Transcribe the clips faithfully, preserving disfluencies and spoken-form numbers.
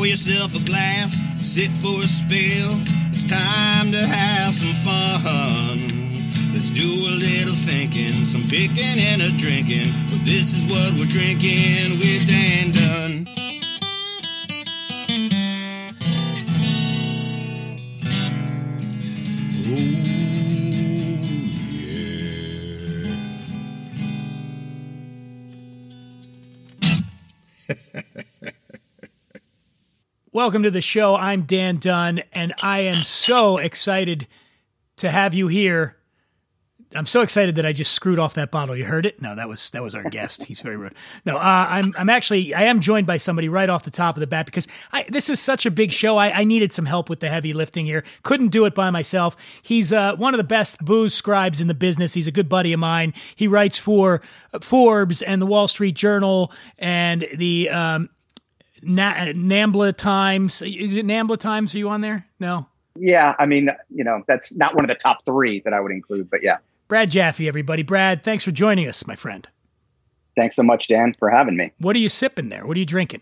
yourself a glass, sit for a spill. It's time to have some fun. Let's do a little thinking, some picking and a drinking. But this is what we're drinking with Dan Dunn. Oh, yeah. Welcome to the show. I'm Dan Dunn, and I am so excited to have you here. I'm so excited that I just screwed off that bottle. You heard it? No, that was that was our guest. He's very rude. No, uh, I'm I'm actually I am joined by somebody right off the top of the bat because I, this is such a big show. I, I needed some help with the heavy lifting here. Couldn't do it by myself. He's uh, one of the best booze scribes in the business. He's a good buddy of mine. He writes for Forbes and the Wall Street Journal and the um, Na- Nambla Times. Is it Nambla Times? Are you on there? No. Yeah, I mean, you know, that's not one of the top three that I would include, but yeah. Brad Jaffe, everybody. Brad, thanks for joining us, my friend. Thanks so much, Dan, for having me. What are you sipping there? What are you drinking?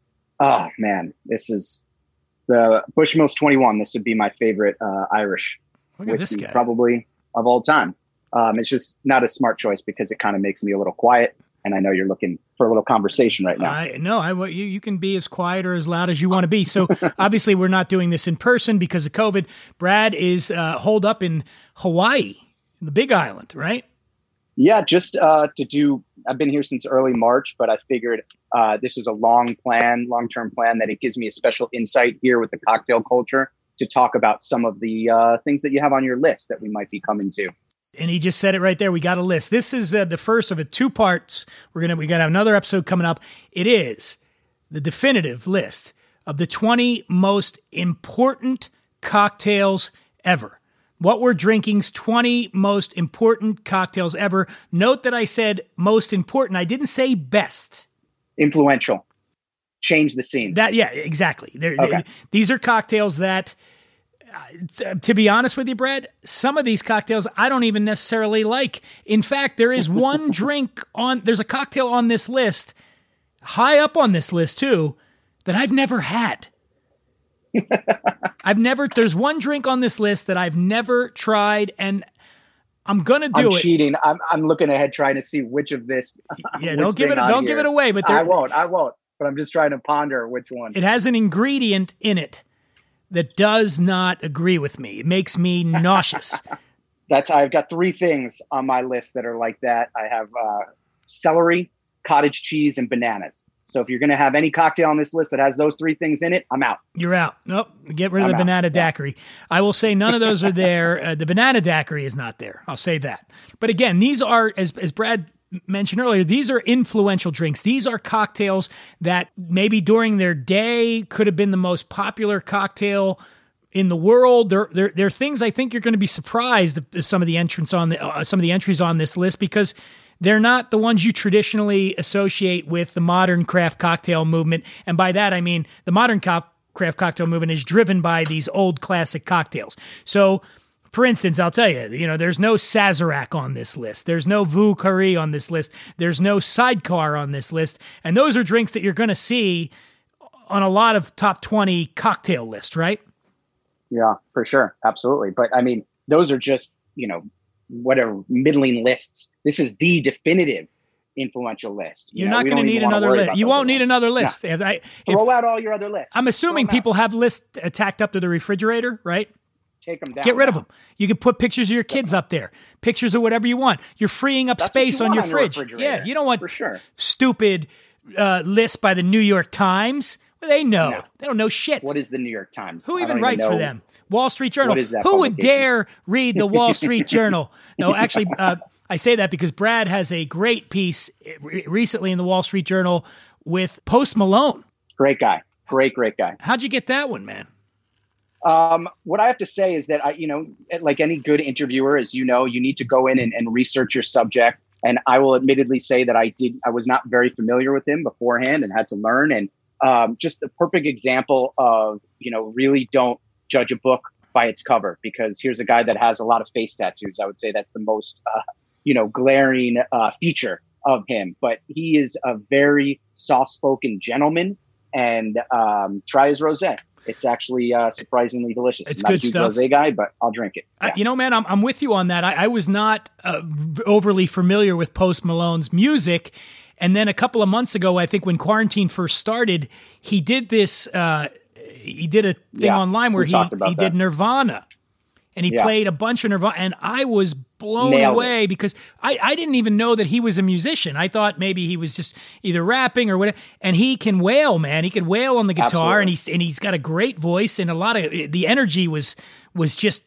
Oh, man. This is the Bushmills twenty-one. This would be my favorite uh, Irish Look at whiskey, this guy. probably of all time. Um, it's just not a smart choice because it kind of makes me a little quiet. And I know you're looking for a little conversation right now. I No, I, you, you can be as quiet or as loud as you want to be. So obviously we're not doing this in person because of COVID. Brad is uh, holed up in Hawaii. The Big Island, right? Yeah, just uh, to do, I've been here since early March, but I figured uh, this is a long plan, long-term plan that it gives me a special insight here with the cocktail culture to talk about some of the uh, things that you have on your list that we might be coming to. And he just said it right there. We got a list. This is uh, the first of a two parts. We're going to, we got to have another episode coming up. It is the definitive list of the twenty most important cocktails ever. What We're Drinking's twenty most important cocktails ever. Note that I said most important. I didn't say best. Influential. Change the scene. That yeah, exactly. They're, Okay. they, these are cocktails that, uh, th- to be honest with you, Brad, some of these cocktails I don't even necessarily like. In fact, there is one drink on, there's a cocktail on this list, high up on this list too, that I've never had. I've never, there's one drink on this list that I've never tried, and I'm going to do I'm it. cheating. I'm, I'm looking ahead trying to see which of this. Yeah, which don't give it, thing on don't give here. it away, but there, I won't. I won't. But I'm just trying to ponder which one. it has an ingredient in it that does not agree with me. It makes me nauseous. That's, I've got three things on my list that are like that. I have uh, celery, cottage cheese, and bananas. So if you're going to have any cocktail on this list that has those three things in it, I'm out. You're out. Nope. Get rid of I'm the out. banana Yeah. daiquiri. I will say none of those are there. Uh, the banana daiquiri is not there. I'll say that. But again, these are, as, as Brad mentioned earlier, these are influential drinks. These are cocktails that maybe during their day could have been the most popular cocktail in the world. There, there, there are things I think you're going to be surprised if some of the entrants on the, uh, some of the entries on this list, because they're not the ones you traditionally associate with the modern craft cocktail movement. And by that, I mean the modern co- craft cocktail movement is driven by these old classic cocktails. So, for instance, I'll tell you, you know, there's no Sazerac on this list. There's no Vieux Carré on this list. There's no Sidecar on this list. And those are drinks that you're going to see on a lot of top twenty cocktail lists, right? Yeah, for sure. Absolutely. But I mean, those are just, you know, whatever middling lists. This is the definitive influential list. You You're know, not we going to don't need even wanna another worry list. about You those won't need ones. another No. list. If I, if, Throw out all your other lists. I'm assuming Throw 'em out. people have lists tacked up to the refrigerator, right? Take them down. Get rid of now. them. You can put pictures of your kids up there, pictures of whatever you want. You're freeing up That's what space you on want your on your fridge. refrigerator, Yeah, you don't want for sure. stupid uh, lists by the New York Times. Well, they know. No. They don't know shit. What is the New York Times? Who I even don't writes for know. them? Wall Street Journal. What is that Who would publication? dare read the Wall Street Journal? No, actually, uh, I say that because Brad has a great piece re- recently in the Wall Street Journal with Post Malone. Great guy. Great, great guy. How'd you get that one, man? Um, what I have to say is that I, you know, like any good interviewer, as you know, you need to go in and, and research your subject. And I will admittedly say that I did, I was not very familiar with him beforehand and had to learn. And um, just a perfect example of, you know, really don't judge a book by its cover, because here's a guy that has a lot of face tattoos. I would say that's the most, uh, you know, glaring uh, feature of him. But he is a very soft-spoken gentleman. and um, try his rosé. It's actually uh, surprisingly delicious. It's I'm not good a huge stuff. rosé guy, but I'll drink it. Yeah. I, you know, man, I'm I'm with you on that. I, I was not uh, overly familiar with Post Malone's music, and then a couple of months ago, I think when quarantine first started, he did this. Uh, he did a thing Yeah, online where we he talked about he that. did Nirvana, and he Yeah. played a bunch of Nirvana, and I was blown Nailed away because I, I didn't even know that he was a musician. I thought maybe he was just either rapping or whatever. And he can wail, man. He can wail on the guitar, Absolutely. and he's and he's got a great voice, and a lot of the energy was was just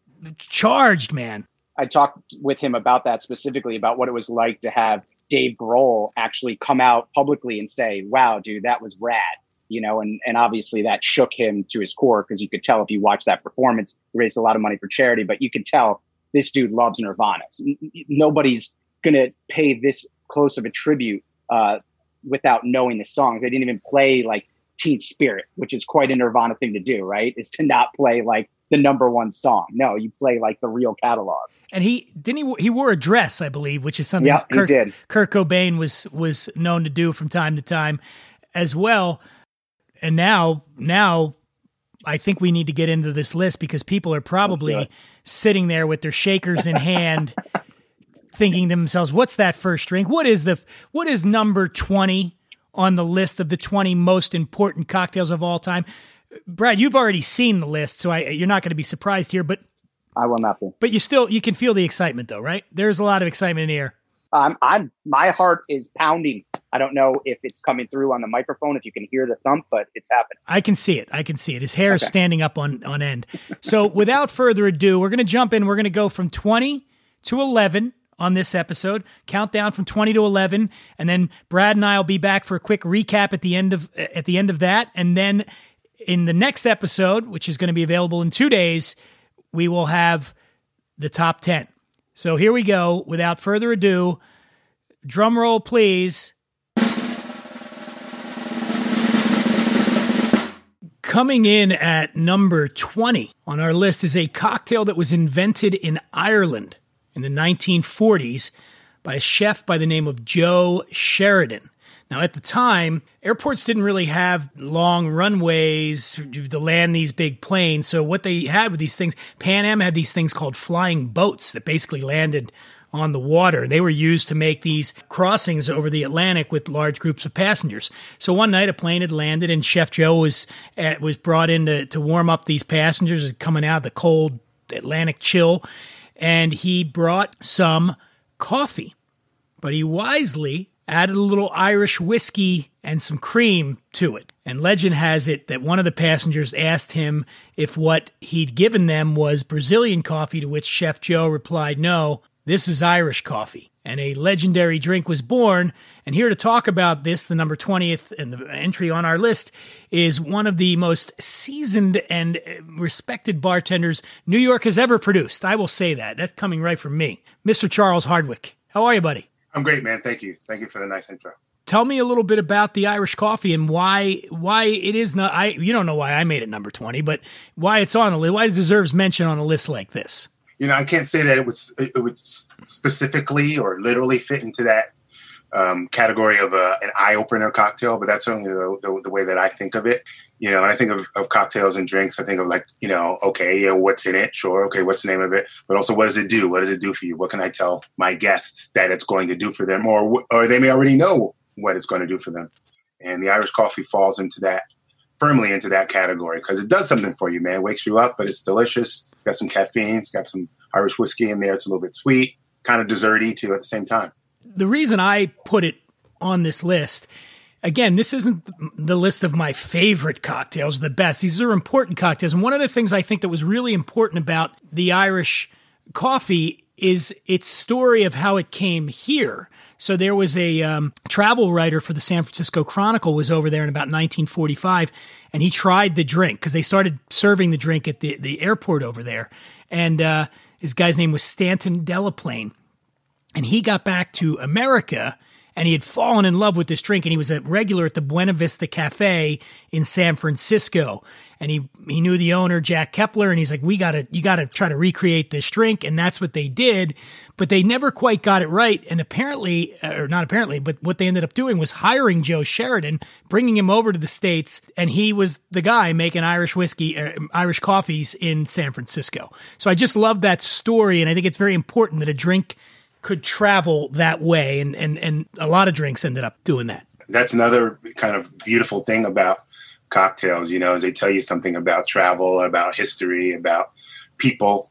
charged, man. I talked with him about that specifically, about what it was like to have Dave Grohl actually come out publicly and say, wow, dude, that was rad. You know, and, and obviously that shook him to his core, because you could tell if you watched that performance, he raised a lot of money for charity, but you could tell this dude loves Nirvana. N- Nobody's going to pay this close of a tribute uh, without knowing the songs. They didn't even play like Teen Spirit, which is quite a Nirvana thing to do, right? Is to not play like the number one song. No, you play like the real catalog. And he didn't he, he wore a dress, I believe, which is something Yeah, he Kurt, did. Kurt Cobain was was known to do from time to time as well. And now, now, I think we need to get into this list, because people are probably sitting there with their shakers in hand, thinking to themselves, "What's that first drink? What is the what is number twenty on the list of the twenty most important cocktails of all time?" Brad, you've already seen the list, so I, you're not going to be surprised here. But I will not be. but you still you can feel the excitement, though, right? There's a lot of excitement in the air. Um, I'm my heart is pounding. I don't know if it's coming through on the microphone, if you can hear the thump, but it's happening. I can see it. I can see it. His hair is Okay. standing up on, on end. So without further ado, we're going to jump in. We're going to go from twenty to eleven on this episode, countdown from twenty to eleven. And then Brad and I will be back for a quick recap at the end of, at the end of that. And then in the next episode, which is going to be available in two days, we will have the top ten. So here we go. Without further ado, drum roll, please. Coming in at number twenty on our list is a cocktail that was invented in Ireland in the nineteen forties by a chef by the name of Joe Sheridan. Now, at the time, airports didn't really have long runways to land these big planes. So what they had with these things, Pan Am had these things called flying boats that basically landed on the water. They were used to make these crossings over the Atlantic with large groups of passengers. So one night a plane had landed, and Chef Joe was uh, was brought in to, to warm up these passengers coming out of the cold Atlantic chill, and he brought some coffee. But he wisely added a little Irish whiskey and some cream to it. And legend has it that one of the passengers asked him if what he'd given them was Brazilian coffee, to which Chef Joe replied, "No, this is Irish coffee." And a legendary drink was born. And here to talk about this, the number twentieth and the entry on our list, is one of the most seasoned and respected bartenders New York has ever produced. I will say that. That's coming right from me. Mister Charles Hardwick. How are you, buddy? I'm great, man. Thank you. Thank you for the nice intro. Tell me a little bit about the Irish coffee and why why it is not. I you don't know why I made it number twenty, but why it's on a list. Why it deserves mention on a list like this. You know, I can't say that it was it would specifically or literally fit into that um, category of a, an eye opener cocktail, but that's certainly the, the, the way that I think of it. You know, when I think of, of cocktails and drinks, I think of like, you know, okay, yeah, what's in it? Sure, okay, what's the name of it? But also, what does it do? What does it do for you? What can I tell my guests that it's going to do for them, or or they may already know what it's going to do for them? And the Irish coffee falls into that, firmly into that category, because it does something for you, man. It wakes you up, but it's delicious. Got some caffeine. It's got some Irish whiskey in there. It's a little bit sweet, kind of desserty too at the same time. The reason I put it on this list, again, this isn't the list of my favorite cocktails, the best. These are important cocktails. And one of the things I think that was really important about the Irish coffee is its story of how it came here. So there was a um, travel writer for the San Francisco Chronicle was over there in about nineteen forty-five, and he tried the drink because they started serving the drink at the, the airport over there. And uh, his guy's name was Stanton Delaplane. And he got back to America and he had fallen in love with this drink, and he was a regular at the Buena Vista Cafe in San Francisco. And he he knew the owner, Jack Kepler, and he's like, we gotta you gotta try to recreate this drink, and that's what they did. But they never quite got it right, and apparently, or not apparently, but what they ended up doing was hiring Joe Sheridan, bringing him over to the States, and he was the guy making Irish whiskey, uh, Irish coffees in San Francisco. So I just love that story, and I think it's very important that a drink could travel that way, and and and a lot of drinks ended up doing that. That's another kind of beautiful thing about cocktails, you know, is they tell you something about travel, about history, about people,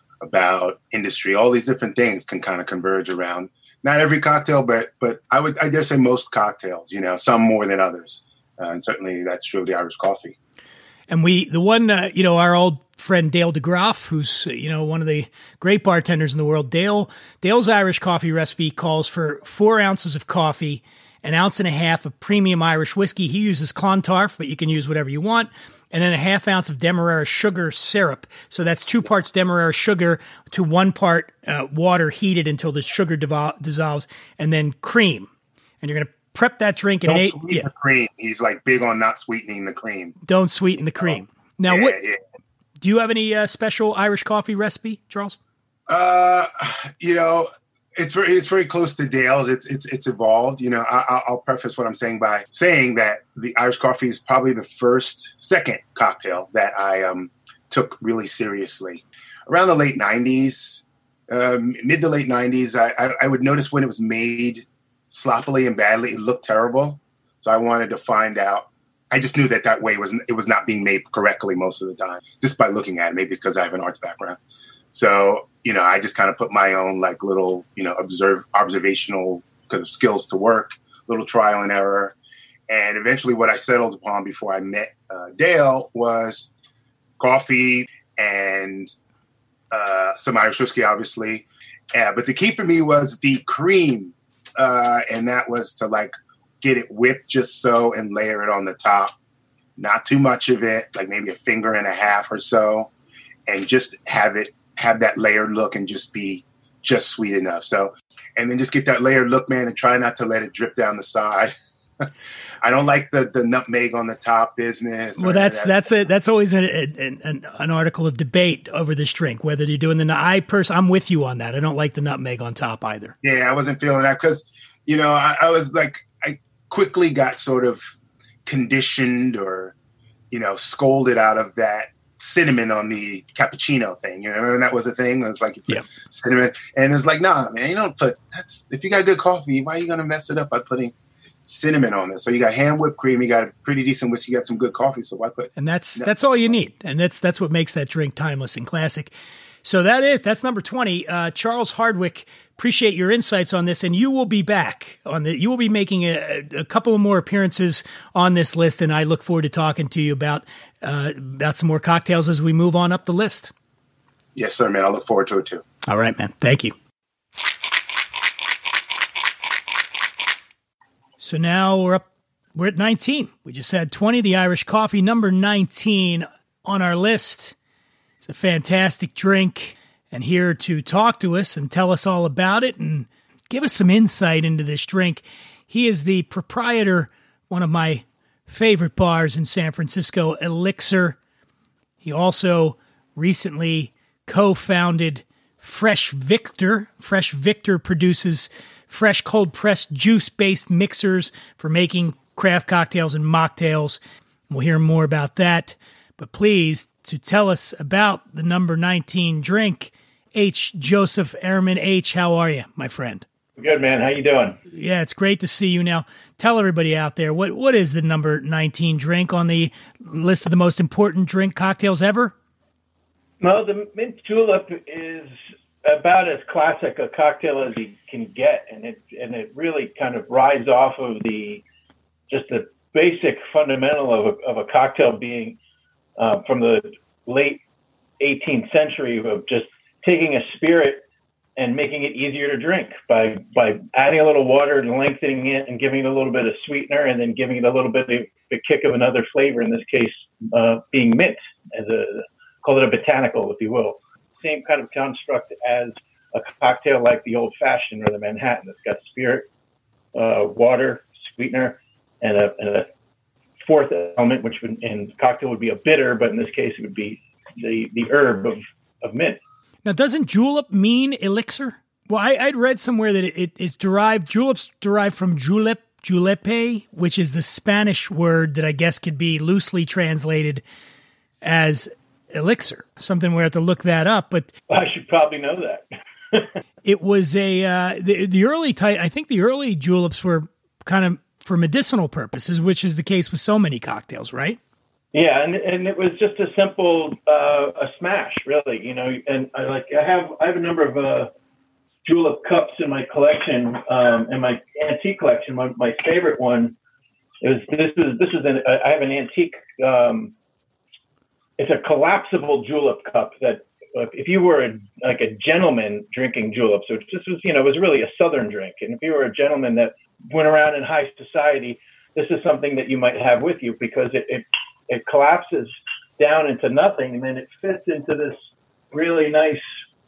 about industry. All these different things can kind of converge around not every cocktail, but but I would I dare say most cocktails, you know, some more than others. Uh, and certainly that's true of the Irish coffee. And we, the one, uh, you know, our old friend Dale DeGroff, who's, you know, one of the great bartenders in the world, Dale, Dale's Irish coffee recipe calls for four ounces of coffee, an ounce and a half of premium Irish whiskey. He uses Clontarf, but you can use whatever you want. And then a half ounce of Demerara sugar syrup. So that's two parts Demerara sugar to one part uh, water heated until the sugar devol- dissolves, and then cream. And you're going to prep that drink in Don't an eight. sweeten Yeah. the cream. He's like big on not sweetening the cream. Don't sweeten the cream. Now, yeah, what yeah. do you have any uh, special Irish coffee recipe, Charles? Uh, you know, it's very it's very close to Dale's. It's it's it's evolved. You know, I, I'll preface what I'm saying by saying that the Irish coffee is probably the first, second cocktail that I um, took really seriously. Around the late nineties, um, mid to late nineties, I, I, I would notice when it was made sloppily and badly, it looked terrible. So I wanted to find out. I just knew that that way was it was not being made correctly most of the time, just by looking at it. Maybe it's because I have an arts background. So, you know, I just kind of put my own like little, you know, observe observational kind of skills to work, little trial and error. And eventually what I settled upon before I met uh, Dale was coffee and uh, some Irish whiskey, obviously. Uh, but the key for me was the cream. Uh, and that was to like get it whipped just so and layer it on the top. Not too much of it, like maybe a finger and a half or so. And just have it have that layered look and just be just sweet enough. So, and then just get that layered look, man, and try not to let it drip down the side. I don't like the the nutmeg on the top business. Well, that's that. that's a that's always a, a, an an article of debate over this drink, whether you're doing the. I person, I'm with you on that. I don't like the nutmeg on top either. Yeah, I wasn't feeling that because, you know, I, I was like, I quickly got sort of conditioned or, you know, scolded out of that cinnamon on the cappuccino thing, you know, and that was a thing. It was like, you put yeah. cinnamon, and it's like, nah, man, you don't put that's if you got good coffee, why are you gonna mess it up by putting cinnamon on it? So you got hand whipped cream, you got a pretty decent whiskey, you got some good coffee, so why put? And that's no. that's all you need, and that's that's what makes that drink timeless and classic. So that it. That's number twenty. Uh, Charles Hardwick, appreciate your insights on this, and you will be back on the. You will be making a, a couple of more appearances on this list, and I look forward to talking to you about uh, about some more cocktails as we move on up the list. Yes, sir, man. I look forward to it too. All right, man. Thank you. So now we're up. We're at nineteen. We just had twenty. The Irish coffee, number nineteen on our list. It's a fantastic drink, and here to talk to us and tell us all about it and give us some insight into this drink. He is the proprietor, one of my favorite bars in San Francisco, Elixir. He also recently co-founded Fresh Victor. Fresh Victor produces fresh cold-pressed juice-based mixers for making craft cocktails and mocktails. We'll hear more about that. But please, to tell us about the number nineteen drink, H. Joseph Ehrman. H, how are you, my friend? Good, man. How you doing? Yeah, it's great to see you. Now, tell everybody out there, what what is the number nineteen drink on the list of the most important drink cocktails ever? Well, the mint julep is about as classic a cocktail as you can get, and it and it really kind of rides off of the just the basic fundamental of a, of a cocktail being uh, from the late eighteenth century of just taking a spirit and making it easier to drink by by adding a little water and lengthening it and giving it a little bit of sweetener and then giving it a little bit of a kick of another flavor, in this case uh, being mint, as a call it a botanical, if you will. Same kind of construct as a cocktail like the old fashioned or the Manhattan. It's got spirit, uh, water, sweetener, and a, and a fourth element, which would, in cocktail would be a bitter, but in this case it would be the, the herb of, of mint. Now, doesn't julep mean elixir? Well, I, I'd read somewhere that it, it is derived, juleps derived from julep, julepe, which is the Spanish word that I guess could be loosely translated as elixir. Something we have to look that up, but I should probably know that. It was a uh, the the early type. I think the early juleps were kind of for medicinal purposes, which is the case with so many cocktails, right? Yeah, and and it was just a simple uh, a smash, really. You know, and I like I have I have a number of uh, julep cups in my collection, um, in my antique collection. My, my favorite one is this is this is an I have an antique. Um, it's a collapsible julep cup that. If you were a, like a gentleman drinking juleps, which this was, you know, it was really a Southern drink. And if you were a gentleman that went around in high society, this is something that you might have with you because it, it, it collapses down into nothing. And then it fits into this really nice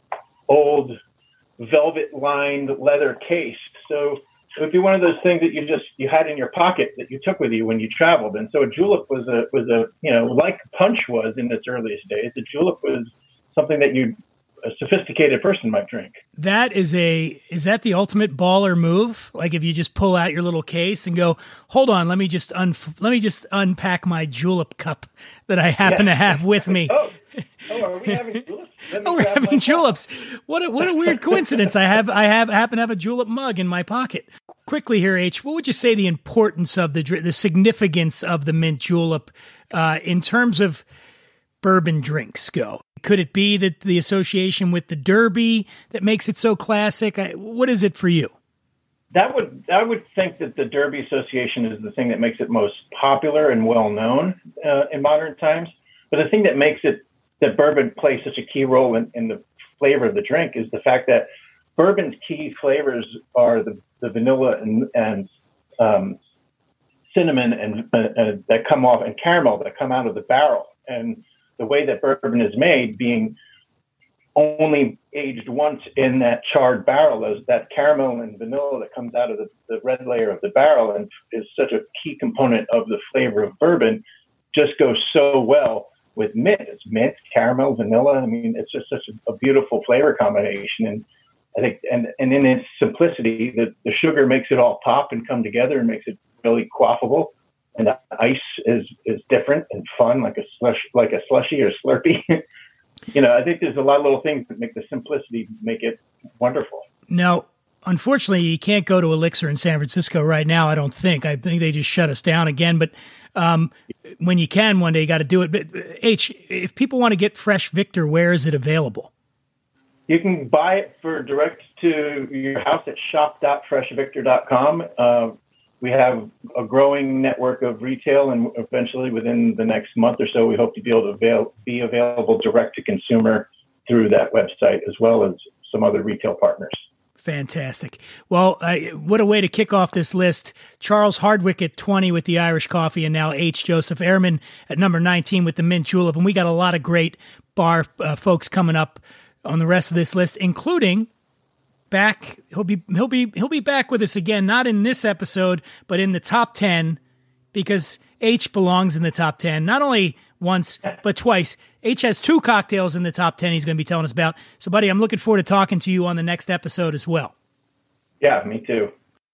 old velvet lined leather case. So it would be one of those things that you just, you had in your pocket that you took with you when you traveled. And so a julep was a, was a, you know, like punch was in its earliest days, a julep was something that you, a sophisticated person might drink. That is a, is that the ultimate baller move? Like if you just pull out your little case and go, hold on, let me just un, let me just unpack my julep cup that I happen yeah. to have with me. oh, oh, are we having juleps? Oh, we're having juleps. What a, what a weird coincidence. I have, I have, happen to have a julep mug in my pocket. Quickly here, H, what would you say the importance of the, the significance of the mint julep uh, in terms of bourbon drinks go? Could it be that the association with the Derby that makes it so classic? I, what is it for you? That would I would think that the Derby association is the thing that makes it most popular and well known uh, in modern times. But the thing that makes it that bourbon plays such a key role in, in the flavor of the drink is the fact that bourbon's key flavors are the, the vanilla and, and um, cinnamon and uh, uh, that come off and caramel that come out of the barrel. And the way that bourbon is made, being only aged once in that charred barrel, those, that caramel and vanilla that comes out of the, the red layer of the barrel and is such a key component of the flavor of bourbon, just goes so well with mint. It's mint, caramel, vanilla. I mean, it's just such a, a beautiful flavor combination. And I think, and, and in its simplicity, the, the sugar makes it all pop and come together and makes it really quaffable. And the ice is, is different and fun, like a slush, like a slushy or Slurpee. You know, I think there's a lot of little things that make the simplicity make it wonderful. Now, unfortunately, you can't go to Elixir in San Francisco right now, I don't think. I think they just shut us down again. But um, when you can one day, you got to do it. But H, if people want to get Fresh Victor, where is it available? You can buy it for direct to your house at shop dot fresh victor dot com. Uh, We have a growing network of retail, and eventually within the next month or so, we hope to be able to avail, be available direct to consumer through that website, as well as some other retail partners. Fantastic. Well, uh, what a way to kick off this list. Charles Hardwick at twenty with the Irish coffee, and now H. Joseph Ehrman at number nineteen with the mint julep. And we got a lot of great bar uh, folks coming up on the rest of this list, including... Back, he'll be he'll be he'll be back with us again, not in this episode, but in the top ten, because H belongs in the top ten, not only once but twice. H has two cocktails in the top ten. He's going to be telling us about. So, buddy, I'm looking forward to talking to you on the next episode as well. Yeah, me too.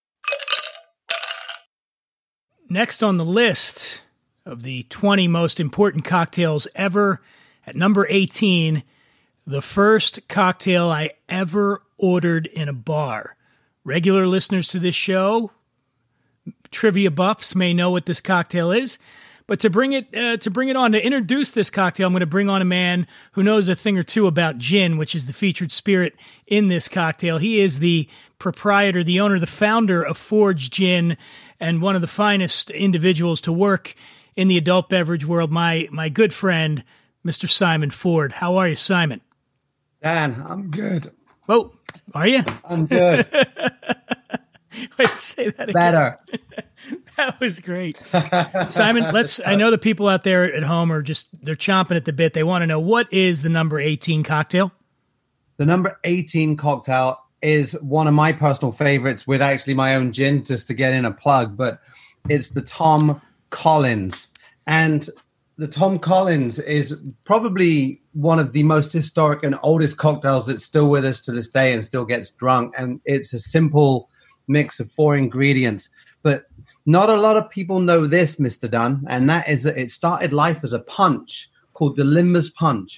Next on the list of the twenty most important cocktails ever, at number eighteen, the first cocktail I ever ordered in a bar. Regular listeners to this show, trivia buffs, may know what this cocktail is. But to bring it uh, to bring it on, to introduce this cocktail, I'm going to bring on a man who knows a thing or two about gin, which is the featured spirit in this cocktail. He is the proprietor, the owner, the founder of Forge Gin, and one of the finest individuals to work in the adult beverage world, my my good friend, Mister Simon Ford. How are you, Simon? Dan, I'm good. Oh, are you? I'm good. Wait, say that again. Better. That was great. Simon, let's, I know the people out there at home are just, they're chomping at the bit. They want to know, what is the number eighteen cocktail? The number eighteen cocktail is one of my personal favorites with actually my own gin, just to get in a plug, but it's the Tom Collins. And the Tom Collins is probably one of the most historic and oldest cocktails that's still with us to this day and still gets drunk. And it's a simple mix of four ingredients. But not a lot of people know this, Mister Dunn, and that is that it started life as a punch called the Limbers Punch.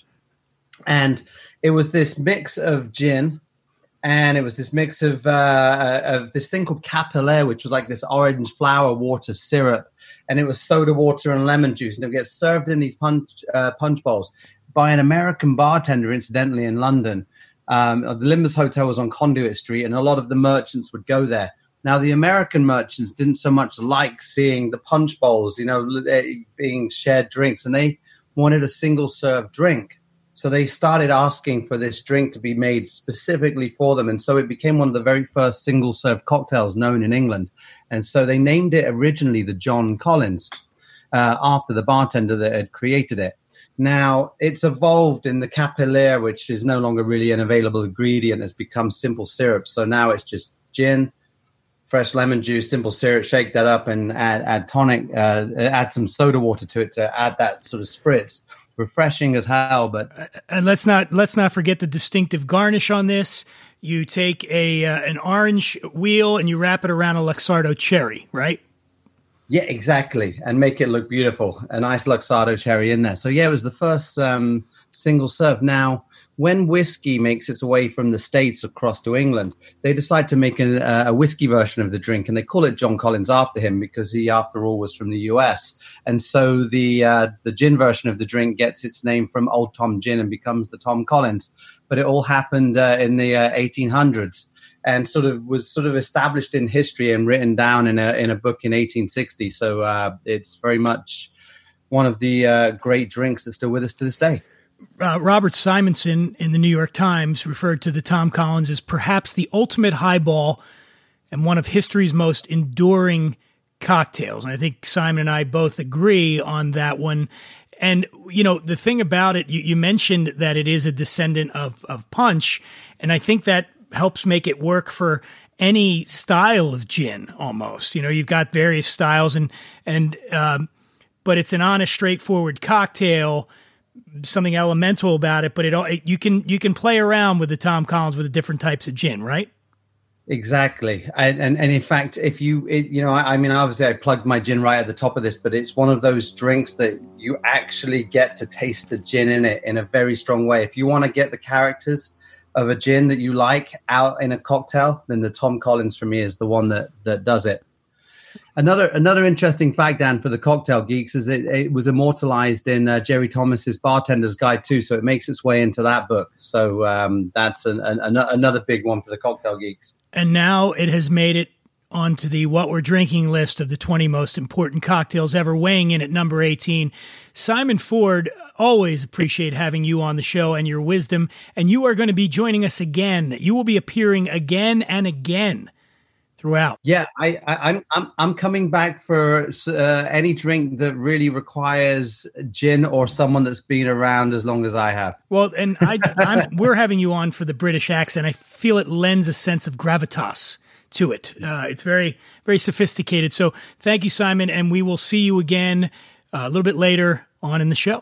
And it was this mix of gin, and it was this mix of uh, of this thing called Capillaire, which was like this orange flower water syrup, and it was soda water and lemon juice, and it would get served in these punch uh, punch bowls by an American bartender, incidentally, in London. Um, the Limbers Hotel was on Conduit Street, and a lot of the merchants would go there. Now, the American merchants didn't so much like seeing the punch bowls, you know, being shared drinks, and they wanted a single-serve drink. So they started asking for this drink to be made specifically for them. And so it became one of the very first single-serve cocktails known in England. And so they named it originally the John Collins, uh, after the bartender that had created it. Now, it's evolved in the Capillaire, which is no longer really an available ingredient, has become simple syrup. So now it's just gin, fresh lemon juice, simple syrup, shake that up and add, add tonic, uh, add some soda water to it to add that sort of spritz. Refreshing as hell, but and let's not let's not forget the distinctive garnish on this. You take a uh, an orange wheel and you wrap it around a Luxardo cherry, right? Yeah, exactly, and make it look beautiful. A nice Luxardo cherry in there. So yeah, it was the first um, single serve. Now, when whiskey makes its way from the States across to England, they decide to make a, a whiskey version of the drink, and they call it John Collins after him because he, after all, was from the U S. And so the uh, the gin version of the drink gets its name from Old Tom Gin and becomes the Tom Collins. But it all happened uh, in the uh, eighteen hundreds and sort of was sort of established in history and written down in a in a book in eighteen sixty. So uh, it's very much one of the uh, great drinks that's still with us to this day. Uh, Robert Simonson in the New York Times referred to the Tom Collins as perhaps the ultimate highball and one of history's most enduring cocktails. And I think Simon and I both agree on that one. And, you know, the thing about it, you, you mentioned that it is a descendant of, of punch, and I think that helps make it work for any style of gin almost. You know, you've got various styles, and, and um, but it's an honest, straightforward cocktail, something elemental about it, but it all it, you can you can play around with the Tom Collins with the different types of gin, right? Exactly, and and, and in fact, if you it, you know, I, I mean, obviously, I plugged my gin right at the top of this, but it's one of those drinks that you actually get to taste the gin in it in a very strong way. If you want to get the characters of a gin that you like out in a cocktail, then the Tom Collins for me is the one that that does it. Another another interesting fact, Dan, for the cocktail geeks is it, it was immortalized in uh, Jerry Thomas's Bartender's Guide too, so it makes its way into that book. So um, that's an, an, another big one for the cocktail geeks. And now it has made it onto the What We're Drinking list of the twenty most important cocktails ever, weighing in at number eighteen. Simon Ford, always appreciate having you on the show and your wisdom, and you are going to be joining us again. You will be appearing again and again throughout. Yeah, I, I, I'm I'm I'm coming back for uh, any drink that really requires gin or someone that's been around as long as I have. Well, and I, I'm, we're having you on for the British accent. I feel it lends a sense of gravitas to it. Uh, it's very, very sophisticated. So thank you, Simon, and we will see you again uh, a little bit later on in the show.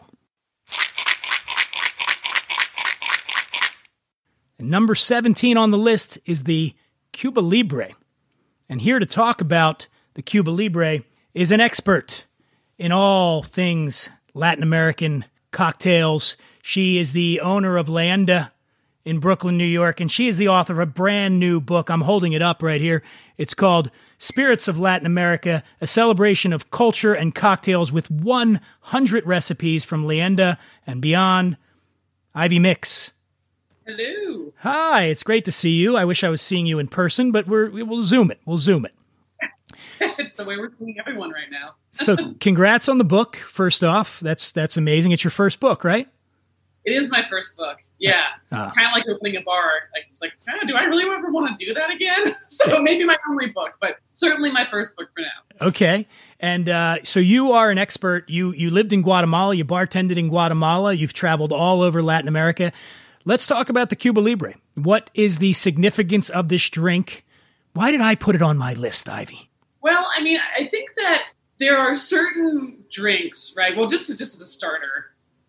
And number seventeen on the list is the Cuba Libre. And here to talk about the Cuba Libre is an expert in all things Latin American cocktails. She is the owner of Leyenda in Brooklyn, New York, and she is the author of a brand new book. I'm holding it up right here. It's called Spirits of Latin America, a celebration of culture and cocktails with one hundred recipes from Leyenda and beyond. Ivy Mix. Hello. Hi, it's great to see you. I wish I was seeing you in person, but we're, we'll Zoom it. We'll Zoom it. It's the way we're seeing everyone right now. So congrats on the book, first off. That's that's amazing. It's your first book, right? It is my first book. Yeah. Uh, kind of like opening a bar. Like, it's like, oh, do I really ever want to do that again? So maybe my only book, but certainly my first book for now. Okay. And uh, so you are an expert. You, you lived in Guatemala. You bartended in Guatemala. You've traveled all over Latin America. Let's talk about the Cuba Libre. What is the significance of this drink? Why did I put it on my list, Ivy? Well, I mean, I think that there are certain drinks, right? Well, just to, just as a starter,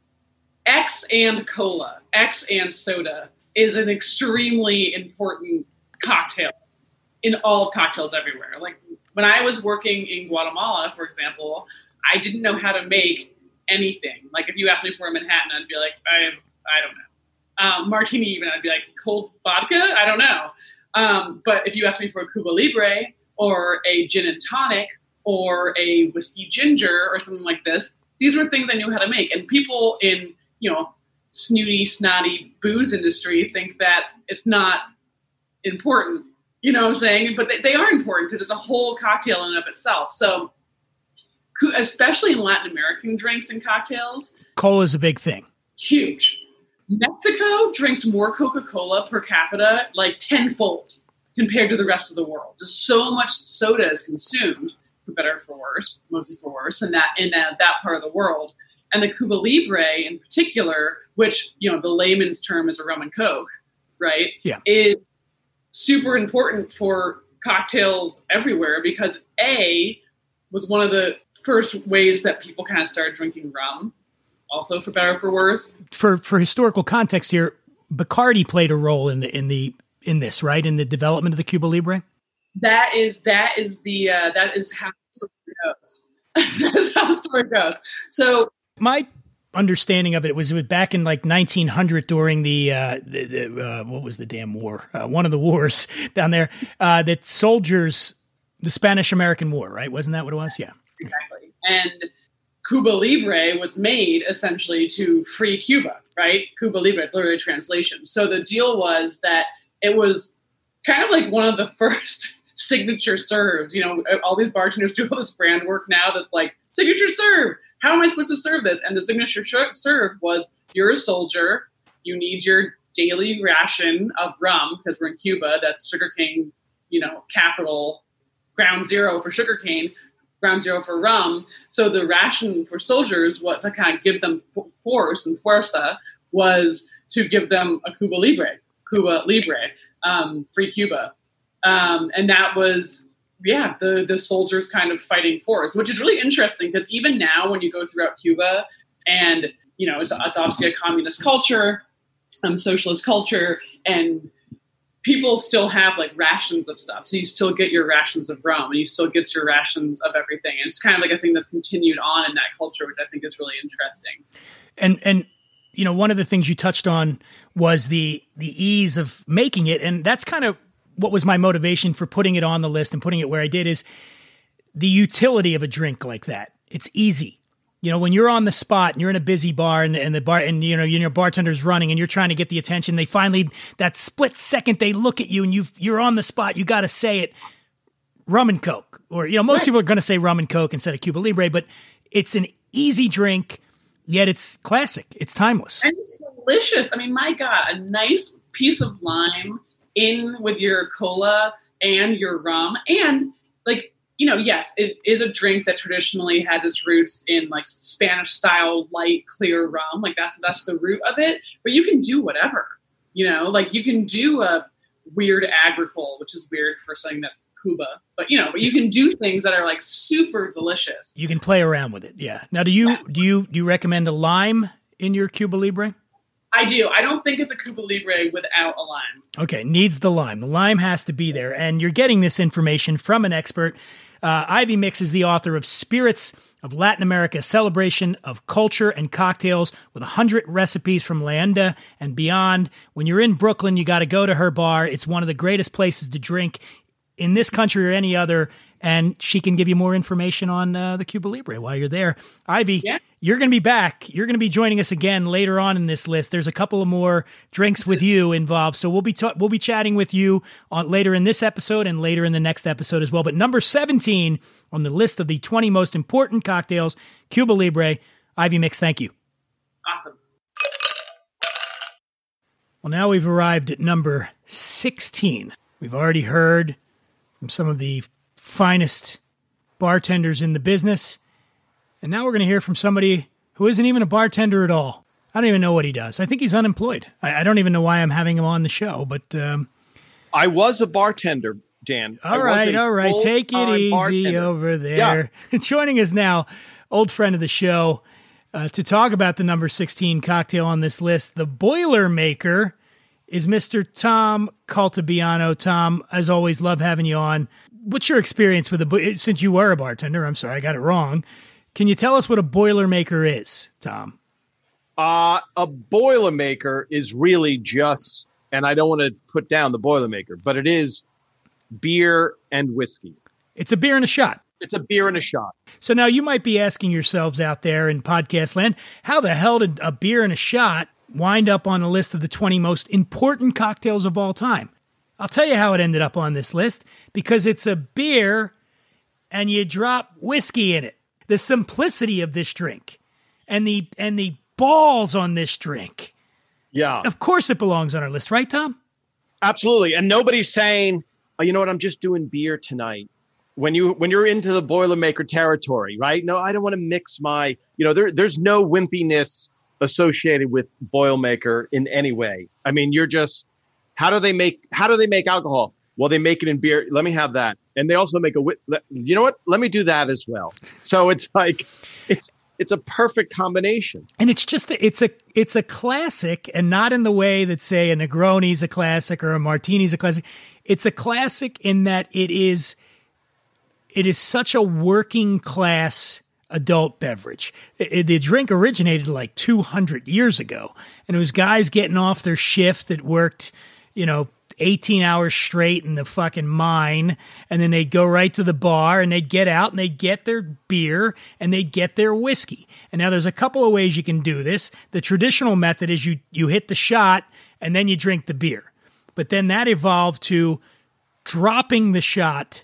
X and cola, X and soda is an extremely important cocktail in all cocktails everywhere. Like when I was working in Guatemala, for example, I didn't know how to make anything. Like if you asked me for a Manhattan, I'd be like, I, I don't know. Um, martini even, I'd be like, cold vodka? I don't know. Um, but if you asked me for a Cuba Libre or a gin and tonic or a whiskey ginger or something like this, these were things I knew how to make. And people in, you know, snooty, snotty booze industry think that it's not important. You know what I'm saying? But they, they are important because it's a whole cocktail in and of itself. So especially in Latin American drinks and cocktails. Cola is a big thing. Huge. Mexico drinks more Coca-Cola per capita, like tenfold compared to the rest of the world. Just so much soda is consumed, for better or for worse, mostly for worse, in that in that, that part of the world. And the Cuba Libre in particular, which, you know, the layman's term is a rum and Coke, right? Yeah. Is super important for cocktails everywhere because A, was one of the first ways that people kind of started drinking rum. Also, for better or for worse. For for historical context here, Bacardi played a role in the in the in this, right? In the development of the Cuba Libre. That is that is the uh, that is how the story goes. That's how the story goes. So my understanding of it was it was back in like nineteen hundred during the, uh, the, the uh, what was the damn war? Uh, one of the wars down there. Uh, that soldiers, the Spanish-American War, right? Wasn't that what it was? Yeah, exactly. And Cuba Libre was made essentially to free Cuba, right? Cuba Libre, literally translation. So the deal was that it was kind of like one of the first signature serves. You know, all these bartenders do all this brand work now that's like, signature serve. How am I supposed to serve this? And the signature serve was, you're a soldier. You need your daily ration of rum because we're in Cuba. That's sugarcane, you know, capital, ground zero for sugarcane. Ground zero for rum. So the ration for soldiers, what to kind of give them force and fuerza, was to give them a Cuba Libre, Cuba Libre, um, free Cuba. Um, and that was, yeah, the, the soldiers kind of fighting force, which is really interesting because even now when you go throughout Cuba and, you know, it's, it's obviously a communist culture, um, socialist culture, and people still have like rations of stuff. So you still get your rations of rum and you still get your rations of everything. And it's kind of like a thing that's continued on in that culture, which I think is really interesting. And, and, you know, one of the things you touched on was the, the ease of making it. And that's kind of what was my motivation for putting it on the list and putting it where I did, is the utility of a drink like that. It's easy. You know, when you're on the spot and you're in a busy bar and, and the bar and, you know, your bartender's running and you're trying to get the attention, they finally, that split second, they look at you and you you're on the spot. You got to say it, rum and Coke, or, you know, most right. people are going to say rum and Coke instead of Cuba Libre, but it's an easy drink, yet it's classic. It's timeless. And it's delicious. I mean, my God, a nice piece of lime in with your cola and your rum, and like, you know, yes, it is a drink that traditionally has its roots in like Spanish style light, clear rum. Like that's, that's the root of it, but you can do whatever, you know, like you can do a weird agricole, which is weird for something that's Cuba, but you know, but you can do things that are like super delicious. You can play around with it. Yeah. Now, do you, yeah. do you, do you recommend a lime in your Cuba Libre? I do. I don't think it's a Cuba Libre without a lime. Okay. Needs the lime. The lime has to be there. And you're getting this information from an expert. Uh, Ivy Mix is the author of Spirits of Latin America, a celebration of culture and cocktails with one hundred recipes from Leyenda and beyond. When you're in Brooklyn, you got to go to her bar. It's one of the greatest places to drink in this country or any other, and she can give you more information on uh, the Cuba Libre while you're there. Ivy, yeah. You're going to be back. You're going to be joining us again later on in this list. There's a couple of more drinks with you involved, so we'll be ta- we'll be chatting with you on later in this episode and later in the next episode as well. But number seventeen on the list of the twenty most important cocktails, Cuba Libre. Ivy Mix, thank you. Awesome. Well, now we've arrived at number sixteen. We've already heard from some of the finest bartenders in the business. And now we're going to hear from somebody who isn't even a bartender at all. I don't even know what he does. I think he's unemployed. I, I don't even know why I'm having him on the show, but um, I was a bartender, Dan. All right, all right. Take it easy bartender. over there. Yeah. Joining us now, old friend of the show, uh, to talk about the number sixteen cocktail on this list, the Boilermaker, is Mister Tom Caltabiano. Tom, as always, love having you on. What's your experience with a, since you were a bartender? I'm sorry, I got it wrong. Can you tell us what a Boilermaker is, Tom? Uh, a Boilermaker is really just, and I don't want to put down the Boilermaker, but it is beer and whiskey. It's a beer and a shot. It's a beer and a shot. So now you might be asking yourselves out there in podcast land, how the hell did a beer and a shot wind up on a list of the twenty most important cocktails of all time? I'll tell you how it ended up on this list, because it's a beer and you drop whiskey in it. The simplicity of this drink and the and the balls on this drink. Yeah. Of course it belongs on our list, right, Tom? Absolutely. And nobody's saying, oh, you know what, I'm just doing beer tonight. When you when you're into the Boilermaker territory, right? No, I don't want to mix my, you know, there there's no wimpiness associated with Boilermaker in any way. I mean, you're just, how do they make how do they make alcohol? Well, they make it in beer. Let me have that. And they also make a, you know what? Let me do that as well. So it's like, it's, it's a perfect combination. And it's just, it's a, it's a classic, and not in the way that, say, a Negroni's a classic or a Martini's a classic. It's a classic in that it is, it is such a working class adult beverage. It, the drink originated like two hundred years ago, and it was guys getting off their shift that worked, you know, eighteen hours straight in the fucking mine, and then they'd go right to the bar and they'd get out and they'd get their beer and they'd get their whiskey. And now there's a couple of ways you can do this. The traditional method is you you hit the shot and then you drink the beer. But then that evolved to dropping the shot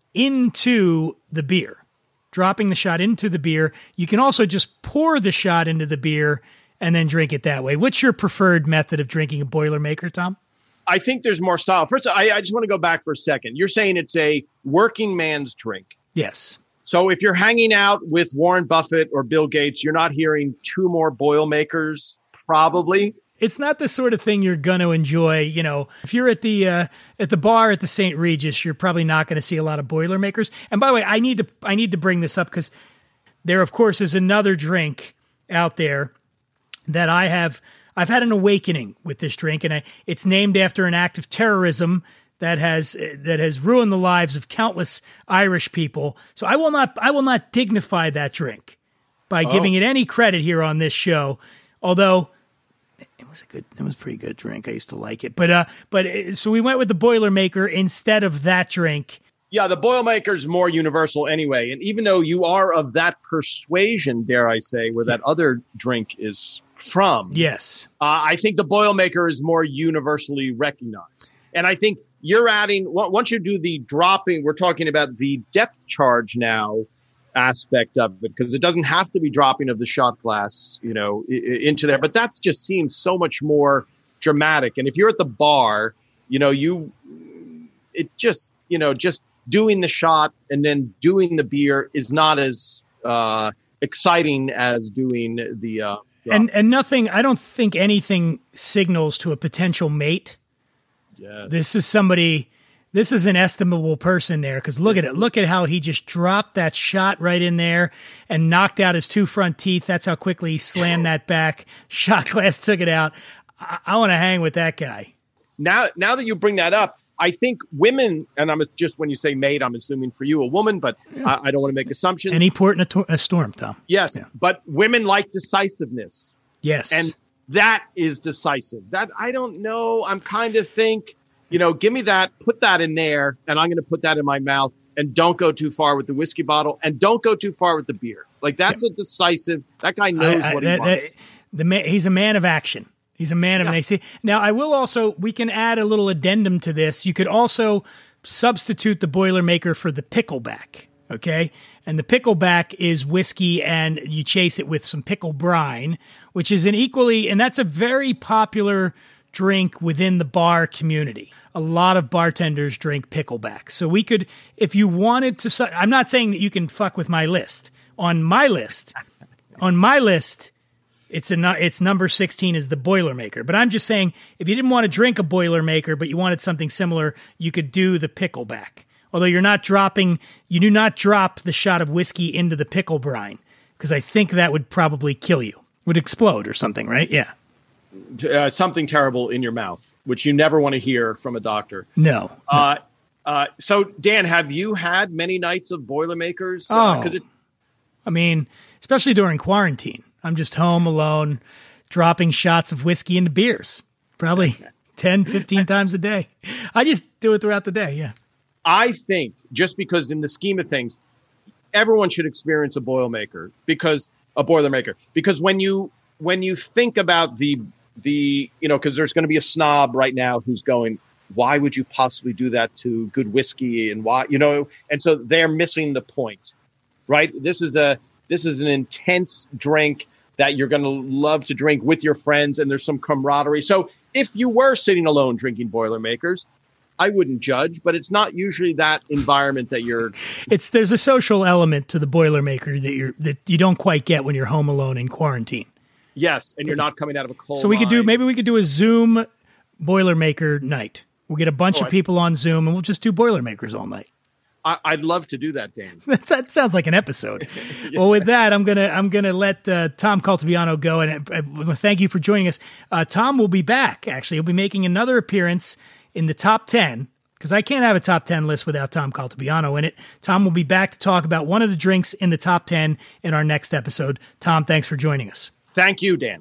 into the beer. Dropping the shot into the beer. You can also just pour the shot into the beer and then drink it that way. What's your preferred method of drinking a Boilermaker, Tom? I think there's more style. First, I, I just want to go back for a second. You're saying it's a working man's drink. Yes. So if you're hanging out with Warren Buffett or Bill Gates, you're not hearing two more Boilermakers, probably. It's not the sort of thing you're going to enjoy. You know, if you're at the uh, at the bar at the Saint Regis, you're probably not going to see a lot of Boilermakers. And by the way, I need to I need to bring this up because there, of course, is another drink out there that I have. I've had an awakening with this drink, and I, it's named after an act of terrorism that has that has ruined the lives of countless Irish people. So I will not I will not dignify that drink by oh. giving it any credit here on this show. Although it was a good, it was a pretty good drink. I used to like it, but uh, but so we went with the Boilermaker instead of that drink. Yeah, the Boilermaker is more universal anyway, and even though you are of that persuasion, dare I say, where that other drink is from, yes, uh, I think the Boilermaker is more universally recognized. And I think you're adding, once you do the dropping, we're talking about the depth charge now aspect of it, because it doesn't have to be dropping of the shot glass, you know, into there, but that just seems so much more dramatic. And if you're at the bar, you know, you, it just, you know, just doing the shot and then doing the beer is not as uh, exciting as doing the, uh, And and nothing, I don't think anything signals to a potential mate. Yes. This is somebody, this is an estimable person there, because look yes. at it. Look at how he just dropped that shot right in there and knocked out his two front teeth. That's how quickly he slammed that back. Shot glass took it out. I, I want to hang with that guy. Now, now that you bring that up, I think women, and I'm just, when you say mate, I'm assuming for you a woman, but yeah. I, I don't want to make assumptions. Any port in a, to- a storm, Tom. Yes, yeah. But women like decisiveness. Yes. And that is decisive. That, I don't know. I'm kind of think, you know, give me that, put that in there, and I'm going to put that in my mouth, and don't go too far with the whiskey bottle, and don't go too far with the beer. Like, that's yeah. a decisive, that guy knows I, I, what he that, wants. That, the man, he's a man of action. He's a man of, yeah. and they say, now I will also, we can add a little addendum to this. You could also substitute the Boilermaker for the pickleback. Okay. And the pickleback is whiskey, and you chase it with some pickle brine, which is an equally, and that's a very popular drink within the bar community. A lot of bartenders drink pickleback. So we could, if you wanted to, I'm not saying that you can fuck with my list. On my list, on my list, It's a nu- it's number sixteen is the Boilermaker. But I'm just saying, if you didn't want to drink a Boilermaker, but you wanted something similar, you could do the Pickleback. Although you're not dropping, you do not drop the shot of whiskey into the pickle brine, because I think that would probably kill you. Would explode or something, right? Yeah. Uh, something terrible in your mouth, which you never want to hear from a doctor. No. Uh, uh, so, Dan, have you had many nights of Boilermakers? Uh, Oh, it- I mean, especially during quarantine. I'm just home alone, dropping shots of whiskey into beers, probably ten, fifteen times a day. I just do it throughout the day, yeah. I think just because in the scheme of things, everyone should experience a Boilermaker because a Boilermaker, because when you when you think about the the you know, because there's going to be a snob right now who's going, why would you possibly do that to good whiskey and why, you know, and so they're missing the point, right? This is a this is an intense drink that you're going to love to drink with your friends, and there's some camaraderie. So if you were sitting alone drinking Boilermakers, I wouldn't judge, but it's not usually that environment that you're. It's there's a social element to the Boilermaker that you're that you don't quite get when you're home alone in quarantine. Yes, and you're not coming out of a cold. So we could do mine. maybe we could do a Zoom Boilermaker night. We'll get a bunch Oh, of I- people on Zoom and we'll just do Boilermakers all night. I, I'd love to do that, Dan. That sounds like an episode. Well, with that, I'm gonna I'm gonna let uh, Tom Caltabiano go, and uh, thank you for joining us. Uh, Tom will be back. Actually, he'll be making another appearance in the top ten, because I can't have a top ten list without Tom Caltabiano in it. Tom will be back to talk about one of the drinks in the top ten in our next episode. Tom, thanks for joining us. Thank you, Dan.